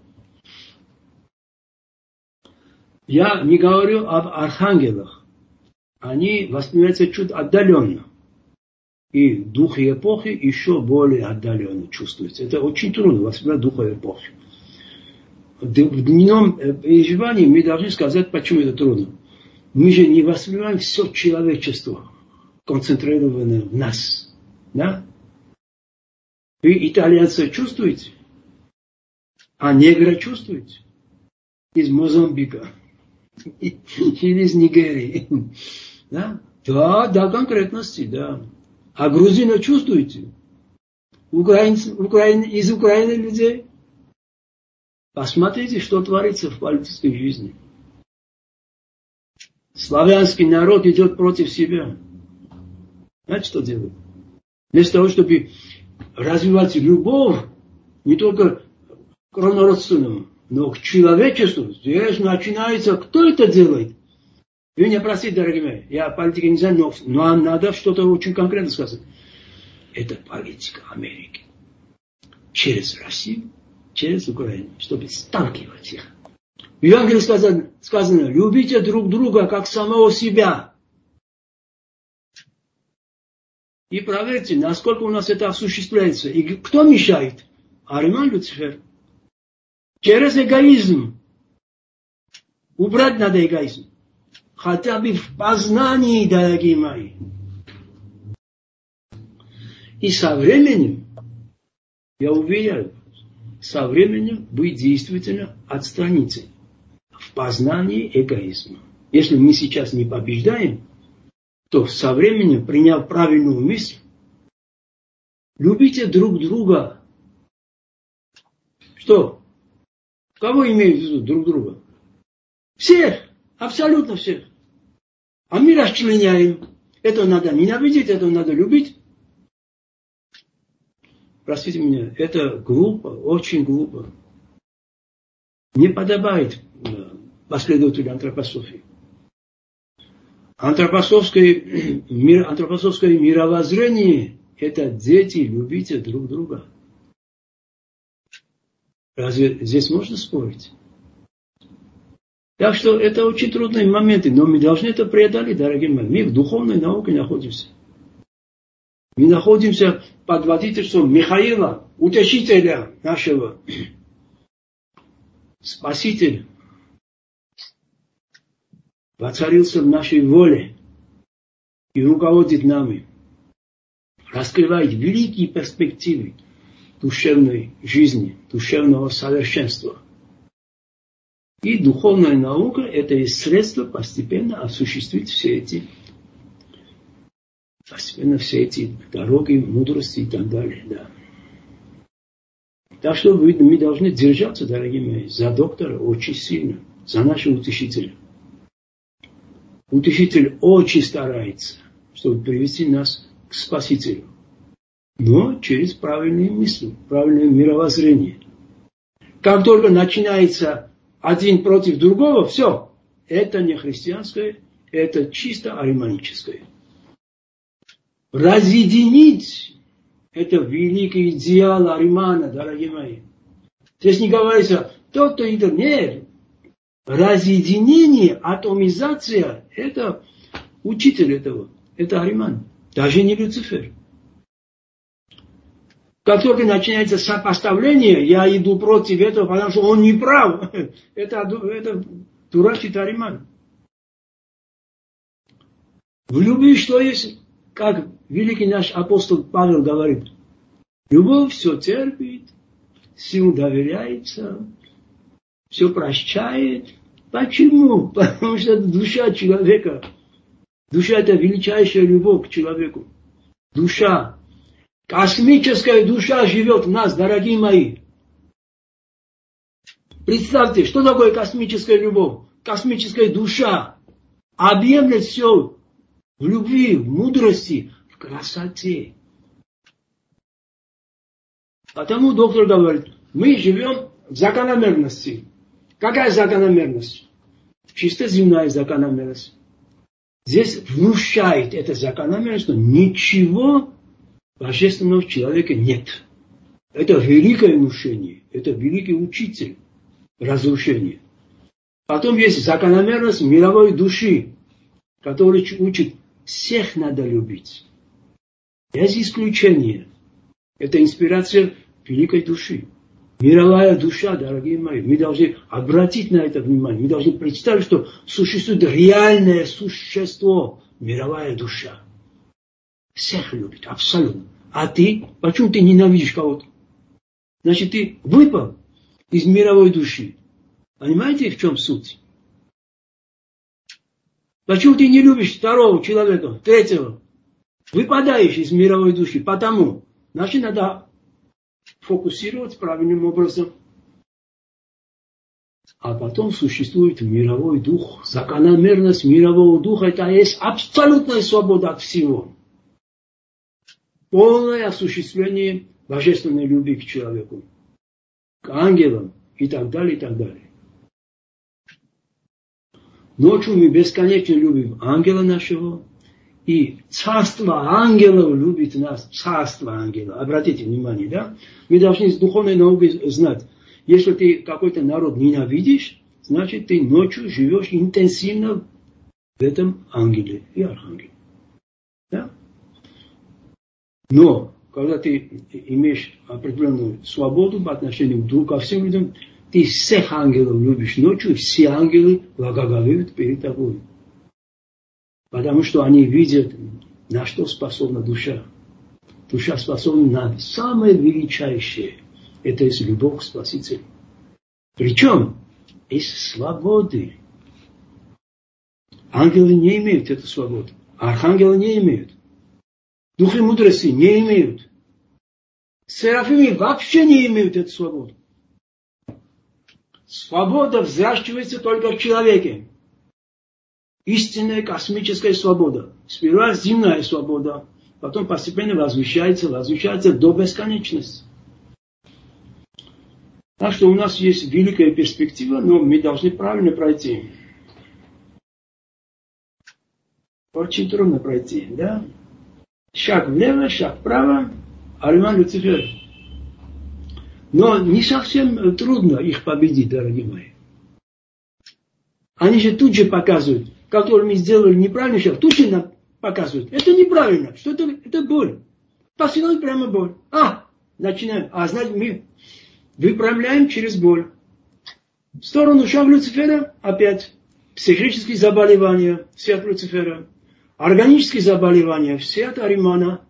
Я не говорю об архангелах. Они воспринимаются чуть отдаленно. И духи эпохи еще более отдаленно чувствуются. Это очень трудно воспринимать духа эпохи. В дневном переживании мы должны сказать, почему это трудно. Мы же не воспринимаем все человечество, концентрированное в нас. Да? Вы итальянца чувствуете? А негра чувствуете? Из Мозамбика. Или из Нигерии. Да? Да, до конкретности, да. А грузина чувствуете? Из Украины людей? Посмотрите, что творится в политической жизни. Славянский народ идет против себя. Знаете, что делает? Вместо того, чтобы развивать любовь, не только к родственному, но к человечеству, здесь начинается, кто это делает? Вы меня простите, дорогие мои, я политика не знаю, но нам надо что-то очень конкретно сказать. Это политика Америки. Через Россию, через Украину, чтобы сталкивать их. В Евангелии сказано, любите друг друга, как самого себя. И проверьте, насколько у нас это осуществляется. И кто мешает? Ариман Люцифер. Через эгоизм. Убрать надо эгоизм. Хотя бы в познании, дорогие мои. И со временем, я уверяю, со временем вы действительно отстранитесь в познании эгоизма. Если мы сейчас не побеждаем, то со временем, приняв правильную мысль, любите друг друга. Что? Кого имеют в виду друг друга? Всех, абсолютно всех. А мы расчленяем. Это надо ненавидеть, это надо любить. Простите меня, это глупо, очень глупо. Не подобает последователю антропософии. Антропософское мировоззрение – это дети, любите друг друга. Разве здесь можно спорить? Так что это очень трудные моменты, но мы должны это преодолеть, дорогие мои. Мы в духовной науке находимся. Мы находимся под водительством Михаила, утешителя нашего, Спаситель. Воцарился в нашей воле и руководит нами. Раскрывает великие перспективы душевной жизни, душевного совершенства. И духовная наука – это и средство постепенно осуществить все эти дороги, мудрости и так далее. Да. Так что мы должны держаться, дорогие мои, за доктора очень сильно, за нашего утешителя. Утешитель очень старается, чтобы привести нас к Спасителю. Но через правильные мысли, правильное мировоззрение. Как только начинается один против другого, все. Это не христианское, это чисто ариманическое. Разъединить – это великий идеал Аримана, дорогие мои. Здесь не говорится, тот-то идет. Нет. Разъединение, атомизация – это учитель этого. Это Ариман. Даже не Люцифер. Как только начинается сопоставление, я иду против этого, потому что он не прав. Это дурачит Ариман. В любви что есть? Как великий наш апостол Павел говорит, любовь все терпит, всему доверяется, все прощает. Почему? Потому что это душа человека. Душа – это величайшая любовь к человеку. Душа. Космическая душа живет в нас, дорогие мои. Представьте, что такое космическая любовь? Космическая душа объемлет все в любви, в мудрости, в красоте. Потому доктор говорит, мы живем в закономерности. Какая закономерность? Чисто земная закономерность. Здесь внушает эта закономерность, что ничего божественного в человеке нет. Это великое внушение, это великий учитель разрушения. Потом есть закономерность мировой души, который учит, всех надо любить. Без исключения. Это инспирация великой души. Мировая душа, дорогие мои, мы должны обратить на это внимание. Мы должны представить, что существует реальное существо, мировая душа. Всех любит, абсолютно. А ты, почему ты ненавидишь кого-то? Значит, ты выпал из мировой души. Понимаете, в чем суть? Почему ты не любишь второго человека, третьего? Выпадаешь из мировой души. Потому, значит, надо фокусировать правильным образом. А потом существует мировой дух. Закономерность мирового духа – это есть абсолютная свобода от всего. Полное осуществление божественной любви к человеку, к ангелам и так далее, и так далее. Ночью мы бесконечно любим ангела нашего, и царство ангелов любит нас, царство ангелов. Обратите внимание, да? Мы должны с духовной наукой знать, если ты какой-то народ ненавидишь, значит ты ночью живешь интенсивно в этом ангеле и архангеле. Да? Но, когда ты имеешь определенную свободу по отношению друг ко всем людям, ты всех ангелов любишь ночью, все ангелы благоговеют перед тобой. Потому что они видят, на что способна душа. Душа способна на самое величайшее. Это есть любовь к Спасителю. Причем из свободы. Ангелы не имеют эту свободу. Архангелы не имеют. Духи мудрости не имеют. Серафимы вообще не имеют эту свободу. Свобода взращивается только в человеке. Истинная космическая свобода. Сперва земная свобода, потом постепенно возвышается до бесконечности. Так что у нас есть великая перспектива, но мы должны правильно пройти. Очень трудно пройти, да? Шаг влево, шаг вправо, Ариман Люцифер. Но не совсем трудно их победить, дорогие мои. Они же тут же показывают, которые мы сделали неправильно, сейчас тут же нам показывают. Это неправильно, что это боль. Посылают прямо боль. Начинаем. Значит, мы выправляем через боль. В сторону шаг Люцифера опять психические заболевания, свет Люцифера. Органические заболевания, свет Аримана.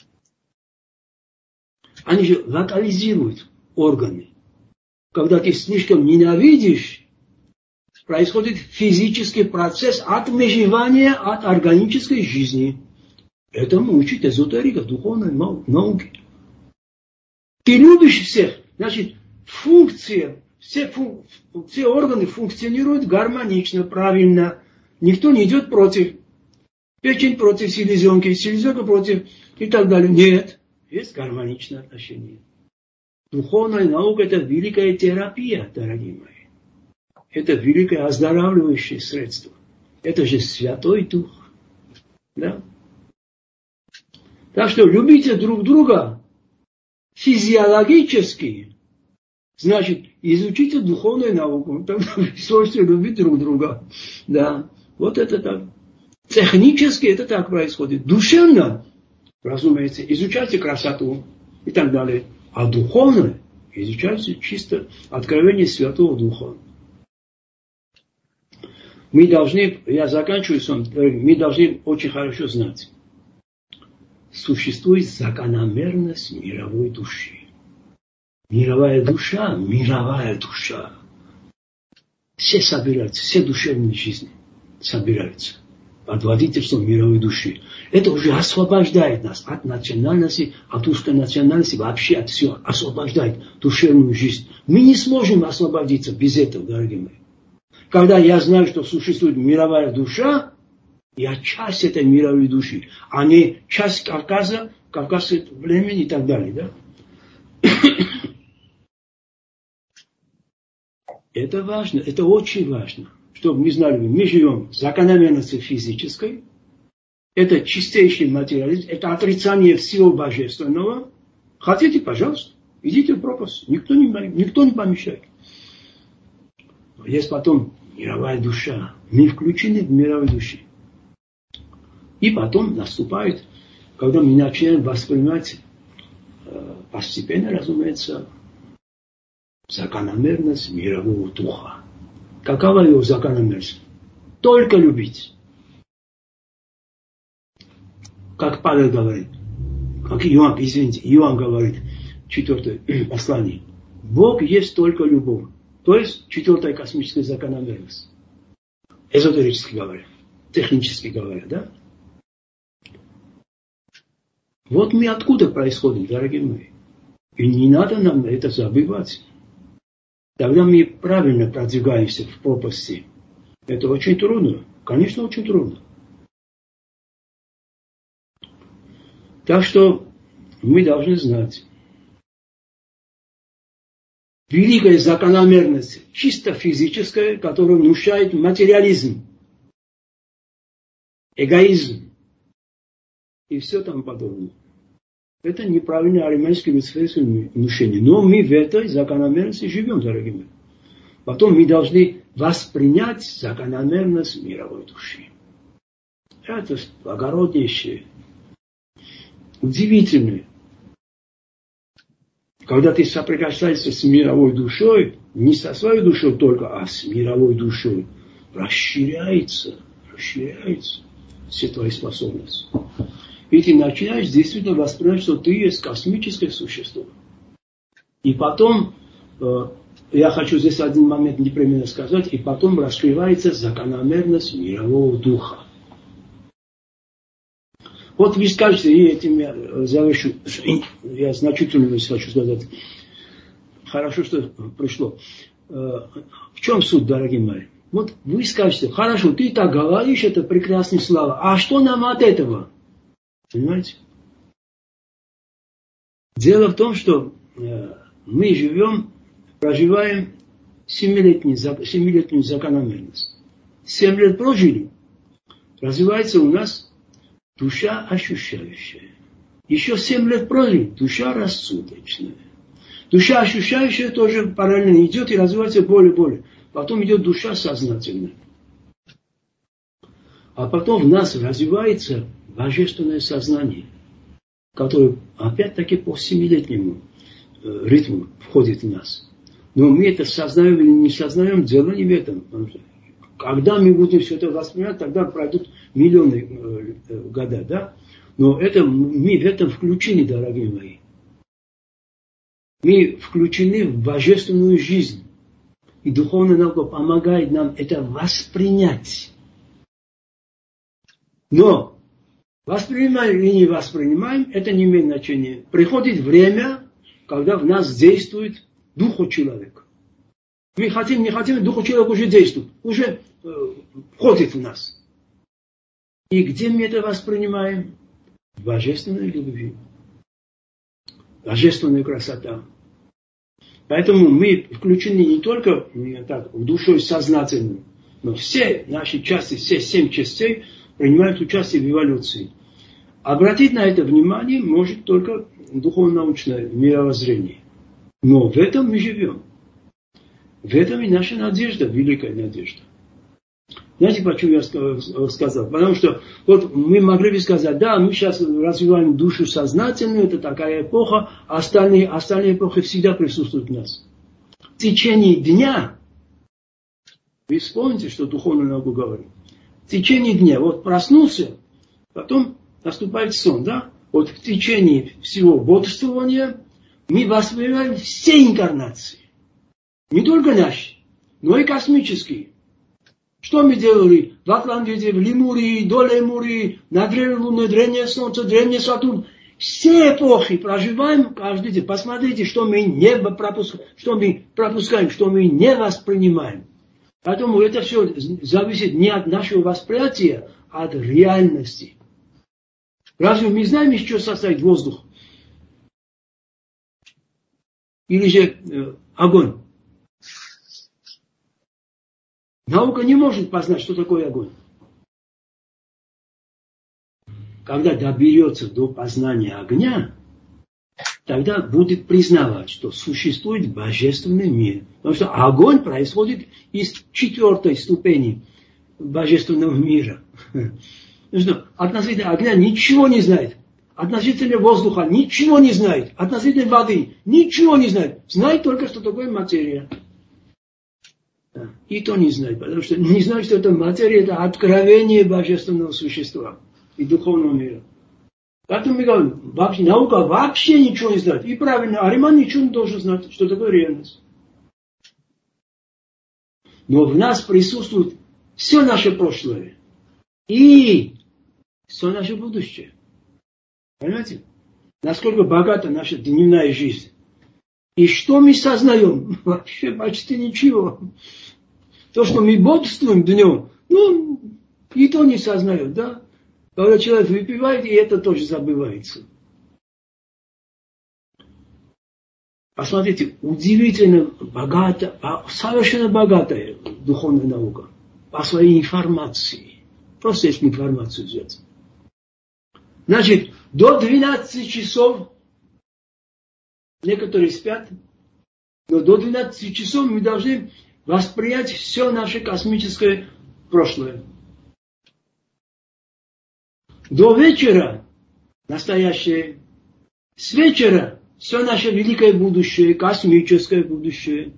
Они же локализируют органы. Когда ты слишком ненавидишь, происходит физический процесс отмежевания от органической жизни. Этому учит эзотерика, духовной науки. Ты любишь всех, значит, все органы функционируют гармонично, правильно. Никто не идет против. Печень против селезенки, селезенка против и так далее. Нет, есть гармоничное отношение. Духовная наука – это великая терапия, дорогие мои. Это великое оздоравливающее средство. Это же Святой Дух. Да? Так что любите друг друга физиологически. Значит, изучите духовную науку. Тогда вы сможете любить друг друга. Да. Вот это так. Технически это так происходит. Душевно, разумеется, изучайте красоту и так далее. А духовно изучайте чисто откровение Святого Духа. Мы должны, я заканчиваю, мы должны очень хорошо знать. Существует закономерность мировой души. Мировая душа. Все собираются, все душевные жизни собираются под водительством мировой души. Это уже освобождает нас от национальности, от узкой национальности, вообще от всего. Освобождает душевную жизнь. Мы не сможем освободиться без этого, дорогие мои. Когда я знаю, что существует мировая душа, я часть этой мировой души, а не часть Кавказа, кавказского племени и так далее. Да? Это важно, это очень важно, чтобы мы знали, мы живем в закономерности физической, это чистейший материализм, это отрицание всего божественного. Хотите, пожалуйста, идите в пропасть, никто не помешает. Есть потом мировая душа, мы включены в мировую душу. И потом наступает, когда мы начинаем воспринимать постепенно, разумеется, закономерность мирового духа. Какова его закономерность? Только любить. Как Павел говорит, как Иоанн говорит, 4 послание. Бог есть только любовь. То есть 4 космическая закономерность. Эзотерически говоря, технически говоря, да? Вот мы откуда происходим, дорогие мои. И не надо нам это забывать. Тогда мы правильно продвигаемся в пропасти. Это очень трудно. Конечно, очень трудно. Так что мы должны знать. Великая закономерность, чисто физическая, которая внушает материализм, эгоизм и все тому подобное. Это неправильное армянское люциферское внушение. Но мы в этой закономерности живем, дорогие мои. Потом мы должны воспринять закономерность мировой души. Это благороднейшее, удивительное. Когда ты соприкасаешься с мировой душой, не со своей душой только, а с мировой душой, расширяется все твои способности. И ты начинаешь действительно воспринимать, что ты есть космическое существо. И потом, я хочу здесь один момент непременно сказать, и потом раскрывается закономерность мирового духа. Вот вы скажете, и этим я завершу, я значительную вещь хочу сказать. Хорошо, что пришло. В чем суть, дорогие мои? Вот вы скажете, хорошо, ты так говоришь, это прекрасные слова, а что нам от этого? Понимаете? Дело в том, что мы проживаем 7-летнюю закономерность. 7 лет прожили, развивается у нас душа ощущающая. Еще 7 лет прожили, душа рассудочная. Душа ощущающая тоже параллельно идет и развивается более. Потом идет душа сознательная. А потом в нас развивается божественное сознание, которое опять-таки по 7-летнему ритму входит в нас. Но мы это сознаем или не сознаем, дело не в этом. Когда мы будем все это воспринимать, тогда пройдут миллионы года, да? Но мы в этом включены, дорогие мои. Мы включены в божественную жизнь. И духовная наука помогает нам это воспринять. Но воспринимаем или не воспринимаем, это не имеет значения. Приходит время, когда в нас действует дух человека. Мы хотим, не хотим, дух человека уже действует, уже входит в нас. И где мы это воспринимаем? В божественной любви. Божественная красота. Поэтому мы включены не только в душой сознательную, но все наши части, все 7 частей принимают участие в эволюции. Обратить на это внимание может только духовно-научное мировоззрение. Но в этом мы живем. В этом и наша надежда, великая надежда. Знаете, почему я сказал? Потому что вот мы могли бы сказать, да, мы сейчас развиваем душу сознательную, это такая эпоха, а остальные эпохи всегда присутствуют в нас. В течение дня, вы вспомните, что духовная наука говорит, в течение дня, вот проснулся, потом наступает сон, да? Вот в течение всего бодрствования мы воспринимаем все инкарнации. Не только наши, но и космические. Что мы делали в Атлантиде, в Лемурии, до Лемурии, на древней Луне, древнее Солнце, древний Сатурн. Все эпохи проживаем каждый день. Посмотрите, что мы пропускаем, что мы не воспринимаем. Поэтому это все зависит не от нашего восприятия, а от реальности. Разве мы знаем, из чего состоит воздух? Или же огонь? Наука не может познать, что такое огонь. Когда доберется до познания огня, тогда будет признавать, что существует божественный мир. Потому что огонь происходит из 4 ступени божественного мира. Потому что относительно огня ничего не знает. относительно воздуха ничего не знает, относительно воды ничего не знает. Знает только, что такое материя. И то не знает, потому что не знает, что это материя, это откровение божественного существа и духовного мира. Поэтому мы говорим, вообще, наука вообще ничего не знает. И правильно, Ариман ничего не должен знать, что такое реальность. Но в нас присутствует все наше прошлое и все наше будущее. Понимаете? Насколько богата наша дневная жизнь. И что мы сознаем? Вообще почти ничего. То, что мы бодрствуем днем, и то не сознаем, да? Когда человек выпивает, и это тоже забывается. Посмотрите, удивительно богата, совершенно богатая духовная наука по своей информации. Просто если информацию взять. Значит, до 12 часов некоторые спят, но до 12 часов мы должны воспринять все наше космическое прошлое. До вечера настоящее, с вечера все наше великое будущее, космическое будущее.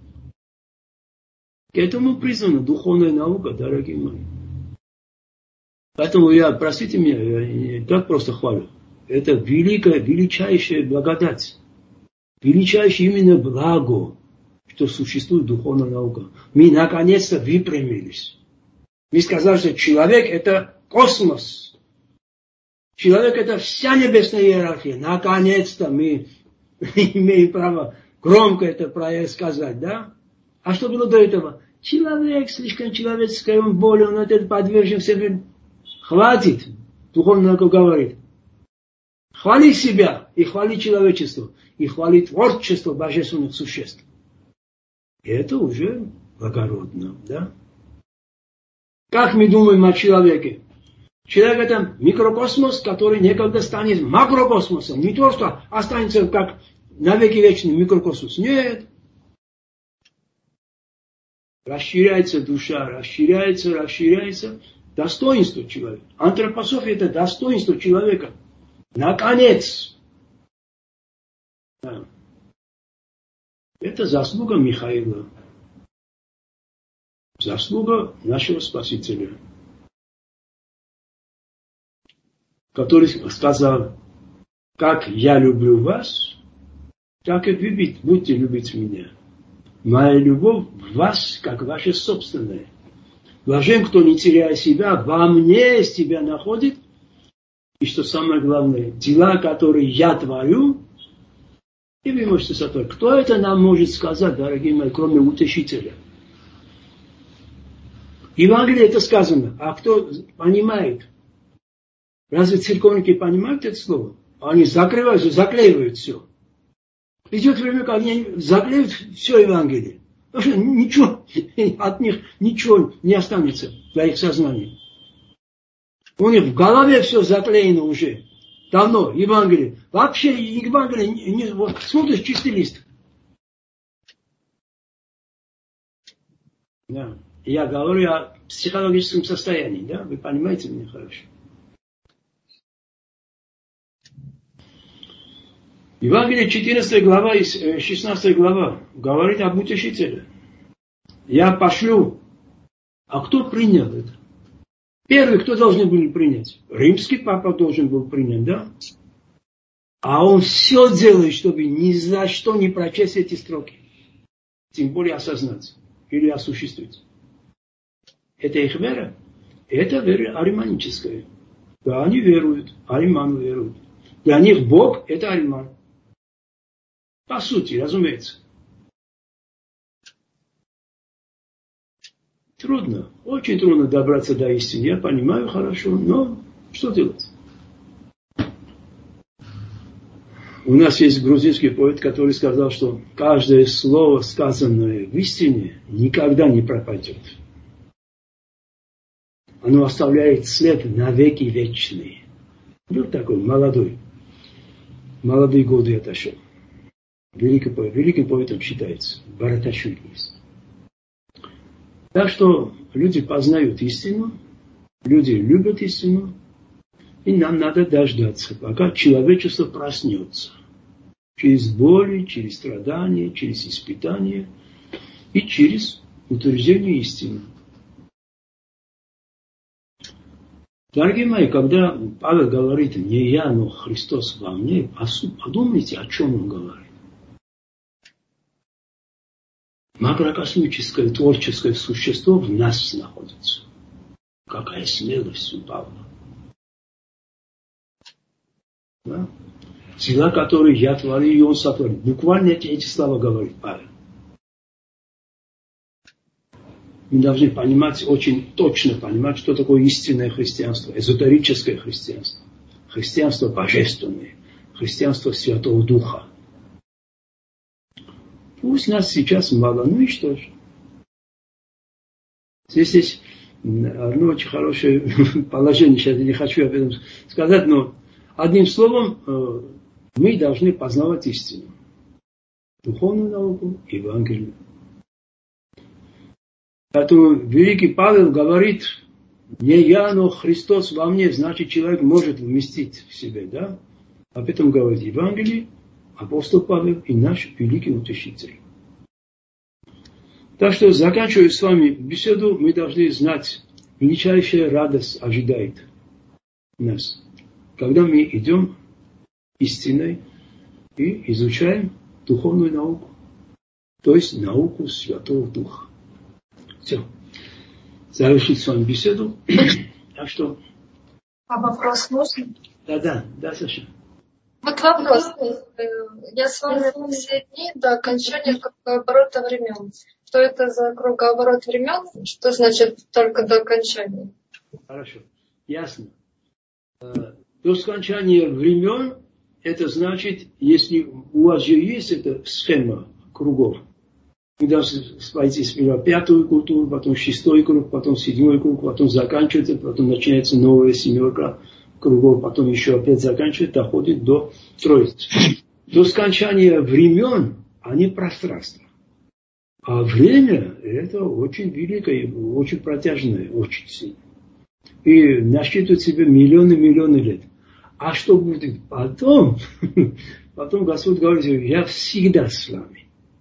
К этому призвана духовная наука, дорогие мои. Поэтому простите меня, я не так просто хвалю. Это великая, величайшая благодать. Величайшее именно благо, что существует духовная наука. Мы наконец-то выпрямились. Мы сказали, что человек это космос. Человек это вся небесная иерархия. Наконец-то мы имеем право громко это сказать, да? А что было до этого? Человек слишком человеческий, он болен, он это подвержен себе. Хватит, духовная наука говорит. Хвали себя и хвали человечество. И хвали творчество божественных существ. И это уже благородно, да? Как мы думаем о человеке? Человек это микрокосмос, который некогда станет макрокосмосом. Не то, что останется как навеки вечный микрокосмос. Нет. Расширяется душа, расширяется. Достоинство человека. Антропософия это достоинство человека. Наконец. Да. Это заслуга Михаила. Заслуга нашего Спасителя. Который сказал, как я люблю вас, так и вы будете любить меня. Моя любовь в вас, как ваша собственная. Блажен, кто не теряя себя, во мне себя находит. И что самое главное, дела, которые я творю, и вы можете сотворить. Кто это нам может сказать, дорогие мои, кроме утешителя? В Евангелии это сказано. А кто понимает? Разве церковники понимают это слово? Они закрываются, заклеивают все. Идет время, когда они заклеивают все Евангелие. Потому что ничего, от них ничего не останется для их сознания. У них в голове все заклеено уже. Давно, Евангелие. Вообще Евангелие, вот, смотришь, чистый лист. Да. Я говорю о психологическом состоянии, да? Вы понимаете меня хорошо? Евангелие 14 глава и 16 глава говорит об утешителе. Я пошлю. А кто принял это? Первый, кто должен был принять? Римский папа должен был принять, да? А он все делает, чтобы ни за что не прочесть эти строки. Тем более осознать или осуществить. Это их вера. Это вера ариманическая. Да, они веруют. Ариман веруют. Для них Бог это Ариман. По сути, разумеется. Трудно, очень трудно добраться до истины. Я понимаю хорошо, но что делать? У нас есть грузинский поэт, который сказал, что каждое слово, сказанное в истине, никогда не пропадет. Оно оставляет след навеки вечный. Был такой молодой. Молодые годы отошел. Великим поэтом считается. Бараташвили есть. Так что люди познают истину, люди любят истину, И нам надо дождаться, пока человечество проснется. Через боли, через страдания, через испытания и через утверждение истины. Дорогие мои, когда Павел говорит «не я, но Христос во мне», подумайте, о чем он говорит. Макрокосмическое, творческое существо в нас находится. Какая смелость у Павла. Да? Дела, которые я творю, и он сотворил. Буквально эти слова говорит Павел. Мы должны понимать, очень точно понимать, что такое истинное христианство, эзотерическое христианство. Христианство божественное, христианство Святого Духа. Пусть нас сейчас мало, ну и что же. Здесь есть одно очень хорошее положение, сейчас я не хочу об этом сказать, но одним словом, мы должны познавать истину. Духовную науку, Евангелие. Поэтому великий Павел говорит, не я, но Христос во мне, значит человек может вместить в себе, да? Об этом говорит Евангелие, апостол Павел и наш великий утешитель. Так что, заканчивая с вами беседу, мы должны знать, величайшая радость ожидает нас, когда мы идем истиной и изучаем духовную науку, то есть науку Святого Духа. Все. Завершить с вами беседу. Так что... А вопрос можно? Да, Саша. Вот вопрос. Я с вами все дни до окончания кругооборота времен. Что это за кругооборот времен? Что значит только до окончания? Хорошо. Ясно. До скончания времен, это значит, если у вас же есть эта схема кругов, вы должны войти сперва пятую культуру, потом шестой круг, потом седьмой круг, потом заканчивается, потом начинается новая семерка кругов, потом еще опять заканчивается, доходит до троицы. До скончания времен, они пространство. А время это очень великое, очень протяжное, очень сильное. И насчитывает себе миллионы лет. А что будет потом? Потом Господь говорит, я всегда с вами.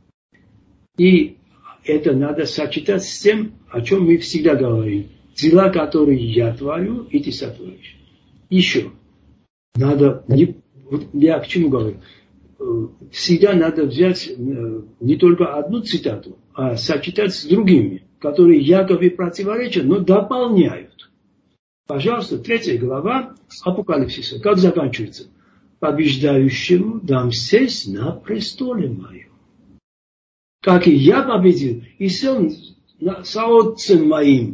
И это надо сочетать с тем, о чем мы всегда говорим. Дела, которые я творю, и ты сотворишь. Еще. Надо, я к чему говорю? Всегда надо взять не только одну цитату, а сочетать с другими, которые якобы противоречат, но дополняют. Пожалуйста, 3 глава Апокалипсиса. Как заканчивается? Побеждающему дам сесть на престоле моем. Как и я победил, и сел со отцем моим.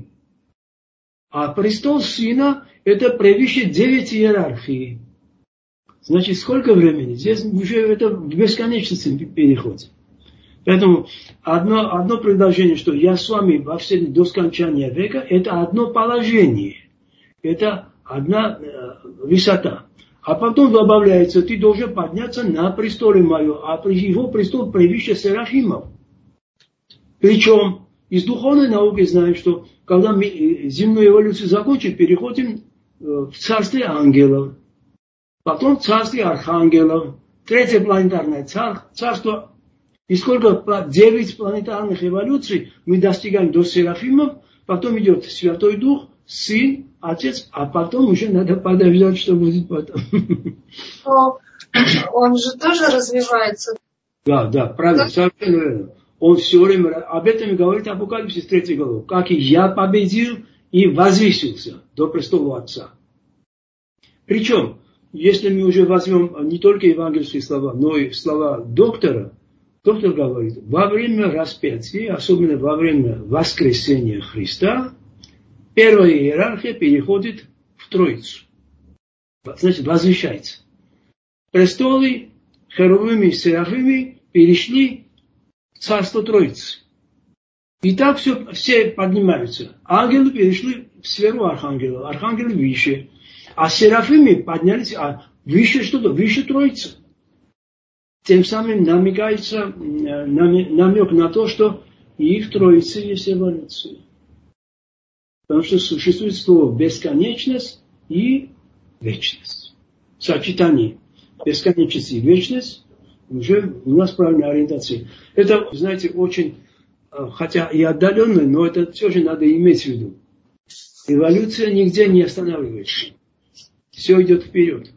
А престол сына это превыше 9 иерархий. Значит, сколько времени? Здесь уже это в бесконечности переходит. Поэтому одно предложение, что я с вами во все до скончания века, это одно положение. Это одна высота. А потом добавляется, ты должен подняться на престоле мое, а его престол превыше серафимов. Причем из духовной науки знаем, что когда мы земную эволюцию закончим, переходим в царствие ангелов, потом в царствие архангелов, 3 планетарное царство, и сколько 9 планетарных эволюций мы достигаем до серафимов, потом идет Святой Дух, Сын, Отец, а потом уже надо подождать, что будет потом. Он же тоже развивается. Да, правильно, совершенно верно. Он все время, об этом и говорит Апокалипсис 3 глава. Как и я победил и возвысился до престола Отца. Причем, если мы уже возьмем не только евангельские слова, но и слова доктора, доктор говорит, во время распятия, особенно во время воскресения Христа, первая иерархия переходит в Троицу. Значит, возвещается. Престолы, херувимы и серафимы перешли в царство Троицы. И так все поднимаются. Ангелы перешли в сферу архангелов. Архангелы выше. А серафимы поднялись, а выше что-то, выше Троицы. Тем самым намекается намек на то, что и в Троице есть эволюция. Потому что существует слово бесконечность и вечность. Сочетание бесконечности и вечность уже у нас правильная ориентация. Это, знаете, очень, хотя и отдаленно, но это все же надо иметь в виду. Эволюция нигде не останавливается. Все идет вперед.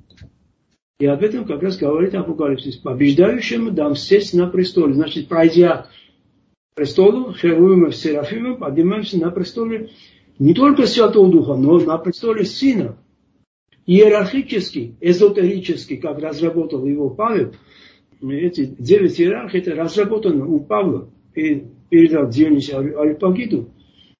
И об этом как раз говорит Апокалипсис. Побеждающему дам сесть на престоле. Значит, пройдя престолу, херувимов, серафимов, поднимаемся на престоле не только Святого Духа, но на престоле Сына. Иерархически, эзотерически, как разработал его Павел, эти 9 иерархий, это разработано у Павла, и передал Дионисию Ареопагиту.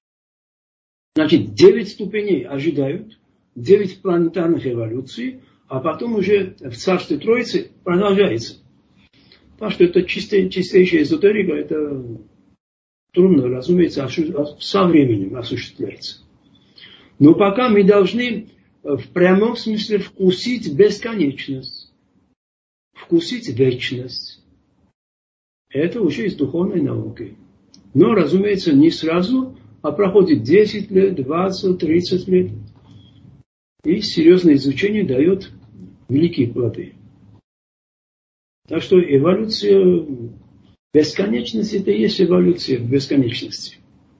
Значит, 9 ступеней ожидают, 9 планетарных эволюций, а потом уже в Царстве Троицы продолжается. Так что это чистейшая эзотерика, это трудно, разумеется, со временем осуществляется. Но пока мы должны в прямом смысле вкусить бесконечность, вкусить вечность. Это уже из духовной науки. Но, разумеется, не сразу, а проходит 10 лет, 20, 30 лет. И серьезное изучение дает великие плоды. Так что эволюция, бесконечность, это и есть эволюция в бесконечности.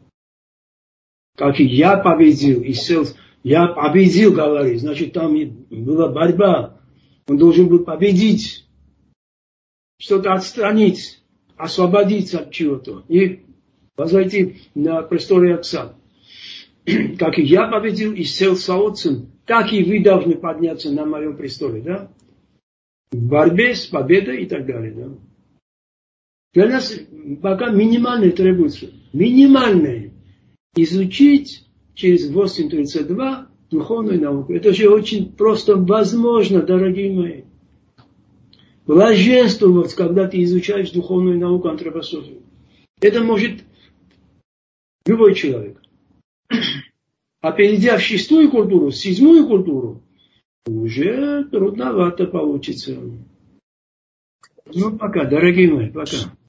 Как и я победил, и я победил, говорит, значит, там была борьба. Он должен был победить, что-то отстранить, освободиться от чего-то и возойти на престоле Отца. Как и я победил и сел с Отцем, так и вы должны подняться на моем престоле, да? В борьбе с победой и так далее, да? Для нас пока минимальное требуется. Минимальное. Изучить через 8.32 духовную науку. Это же очень просто возможно, дорогие мои. Блаженствовать, когда ты изучаешь духовную науку, антропософию. Это может любой человек. А перейдя в 6-ю культуру, 7-ю культуру, уже трудновато получится. Ну, пока, дорогие мои, пока.